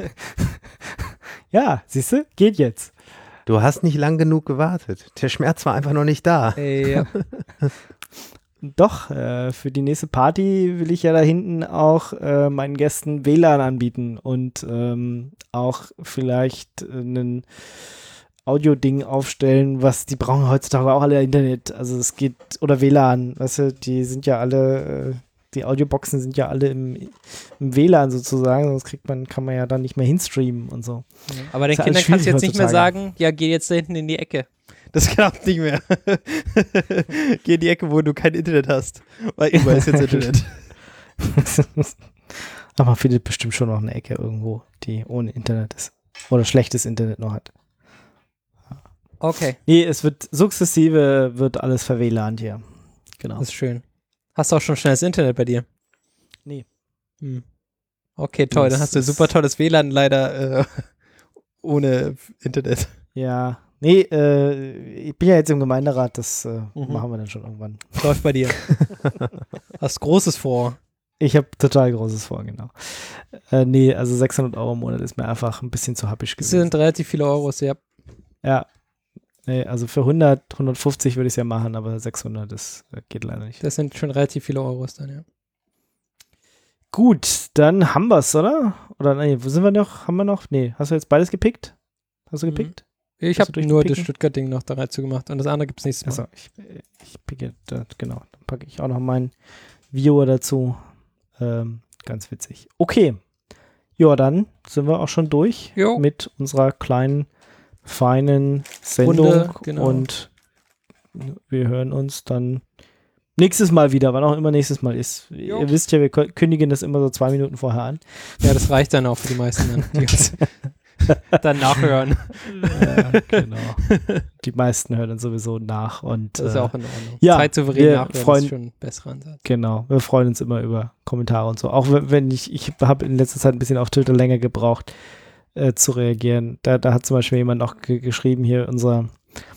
Ja, siehst du, geht jetzt. Du hast nicht lang genug gewartet. Der Schmerz war einfach noch nicht da. Ey, ja. Doch, äh, für die nächste Party will ich ja da hinten auch äh, meinen Gästen W L A N anbieten und ähm, auch vielleicht äh, einen Audio-Ding aufstellen, was die brauchen heutzutage auch alle Internet. Also es geht, oder W L A N, weißt du, die sind ja alle, äh, die Audioboxen sind ja alle im, im W L A N sozusagen, sonst kriegt man, kann man ja dann nicht mehr hinstreamen und so. Aber den Ist ja Kindern alles kannst du jetzt schwierig nicht mehr heutzutage. sagen, ja, geh jetzt da hinten in die Ecke. Das klappt nicht mehr. Geh in die Ecke, wo du kein Internet hast. Weil überall ist jetzt Internet. Aber man findet bestimmt schon noch eine Ecke irgendwo, die ohne Internet ist. Oder schlechtes Internet noch hat. Okay, Nee, es wird sukzessive, wird alles verwählernd hier. Genau. das ist schön. Hast du auch schon schnelles Internet bei dir? Nee. Hm. Okay, toll. Dann Das hast du ist- super tolles W L A N leider äh, ohne Internet. Ja. Nee, äh, ich bin ja jetzt im Gemeinderat, das äh, Mhm. machen wir dann schon irgendwann. Läuft bei dir. Hast Großes vor. Ich habe total Großes vor, genau. Äh, nee, also sechshundert Euro im Monat ist mir einfach ein bisschen zu happig Das gewesen. sind relativ viele Euros, ja. Ja. Nee, also für hundert, hundertfünfzig würde ich es ja machen, aber sechshundert, das äh, geht leider nicht. Das sind schon relativ viele Euros dann, ja. Gut, dann haben wir es, oder? Oder nee, wo sind wir noch? Haben wir noch? Nee, hast du jetzt beides gepickt? Hast du Mhm. gepickt? Ich Hast du habe nur das durchgepicken? Stuttgart-Ding noch da dazu gemacht und das andere gibt es nächstes Mal. Achso, ich, ich picke, das, genau. Dann packe ich auch noch meinen Viewer dazu. Ähm, ganz witzig. Okay. Ja, dann sind wir auch schon durch Jo. mit unserer kleinen, feinen Sendung. Runde, genau. Und wir hören uns dann nächstes Mal wieder, wann auch immer nächstes Mal ist. Jo. Ihr wisst ja, wir kö- kündigen das immer so zwei Minuten vorher an. Ja, das reicht dann auch für die meisten dann, die uns dann nachhören. Ja, genau. Die meisten hören dann sowieso nach. Und, Das ist äh, auch in Ordnung. ja, Zeitsouverän wir nachhören freuen- ist schon ein besserer Ansatz. Genau, wir freuen uns immer über Kommentare und so. Auch wenn- wenn ich, ich habe in letzter Zeit ein bisschen auf Twitter länger gebraucht, äh, zu reagieren. Da, da hat zum Beispiel jemand auch ge geschrieben, hier unser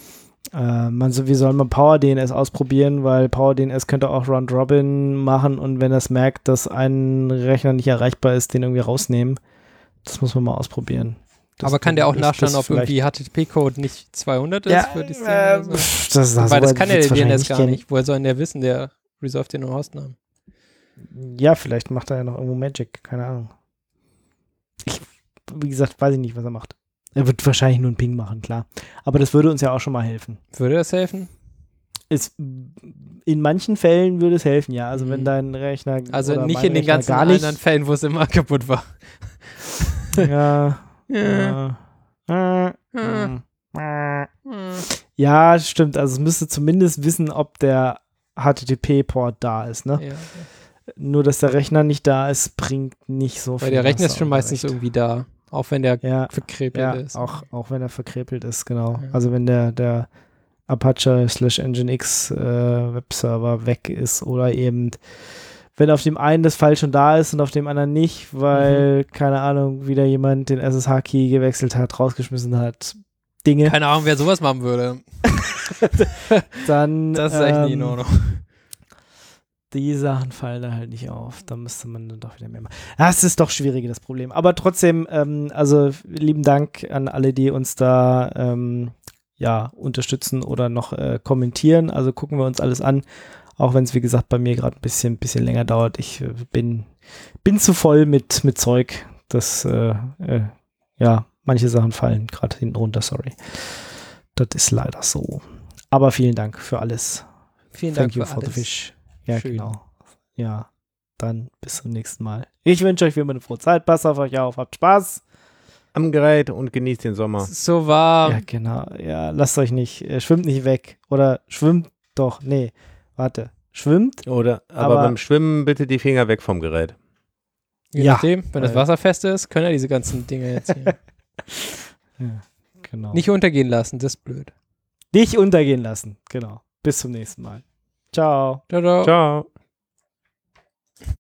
Äh, man so, wie soll man Power-D N S ausprobieren, weil Power-D N S könnte auch Round-Robin machen und wenn das merkt, dass ein Rechner nicht erreichbar ist, den irgendwie rausnehmen. Das muss man mal ausprobieren. Das Aber kann der auch das- nachschauen, das ob irgendwie H T T P-Code nicht zweihundert ist Ja, für die äh, Szene? Oder so? pff, das, das, Weil das so kann weit der wird's D N S wahrscheinlich gar kennen. nicht. Woher soll denn der wissen, der Resolve den nur Hostnamen? Ja, vielleicht macht er ja noch irgendwo Magic, keine Ahnung. Ich, wie gesagt, weiß ich nicht, was er macht. Er wird wahrscheinlich nur einen Ping machen, klar. Aber das würde uns ja auch schon mal helfen. Würde das helfen? Es, in manchen Fällen würde es helfen, ja. Also wenn Mhm. dein Rechner Also oder nicht mein in den Rechner ganzen gar nicht, anderen Fällen, wo es immer kaputt war. ja, Ja. ja, Ja. mm, mm. Ja, stimmt. Also es müsste zumindest wissen, ob der H T T P-Port da ist, ne? Ja. Nur, dass der Rechner nicht da ist, bringt nicht so viel. Weil der Rechner ist Wasser schon oder meistens recht. irgendwie da. Auch wenn der Ja, verkrepelt ja ist. auch, auch wenn er verkrepelt ist, genau. Ja. Also wenn der, der Apache slash Nginx äh, Webserver weg ist oder eben wenn auf dem einen das File schon da ist und auf dem anderen nicht, weil, mhm. keine Ahnung, wieder jemand den S S H-Key gewechselt hat, rausgeschmissen hat, Dinge. Keine Ahnung, wer sowas machen würde. Dann Das ist echt ähm, nie in Ordnung. Die Sachen fallen da halt nicht auf. Da müsste man dann doch wieder mehr machen. Das ist doch schwieriger, das Problem. Aber trotzdem, ähm, also lieben Dank an alle, die uns da ähm, ja, unterstützen oder noch äh, kommentieren. Also gucken wir uns alles an. Auch wenn es, wie gesagt, bei mir gerade ein bisschen, bisschen länger dauert. Ich äh, bin, bin zu voll mit, mit Zeug. Das, äh, äh, ja, manche Sachen fallen gerade hinten runter, sorry. Das ist leider so. Aber vielen Dank für alles. Vielen Thank Dank you für for alles. the fish. Ja, Schön. genau. Ja, dann bis zum nächsten Mal. Ich wünsche euch wie immer eine frohe Zeit. Passt auf euch auf. Habt Spaß. Am Gerät und genießt den Sommer. So warm. Ja, genau. Ja, lasst euch nicht, äh, schwimmt nicht weg. Oder schwimmt doch. Nee, warte. Schwimmt? Oder, aber, Aber- beim Schwimmen bitte die Finger weg vom Gerät. Je Ja. nachdem, wenn das Weil- Wasser fest ist, können ja diese ganzen Dinge jetzt hier Ja, genau. nicht untergehen lassen. Das ist blöd. Nicht untergehen lassen. Genau. Bis zum nächsten Mal. Ciao. Ciao, ciao. Ciao.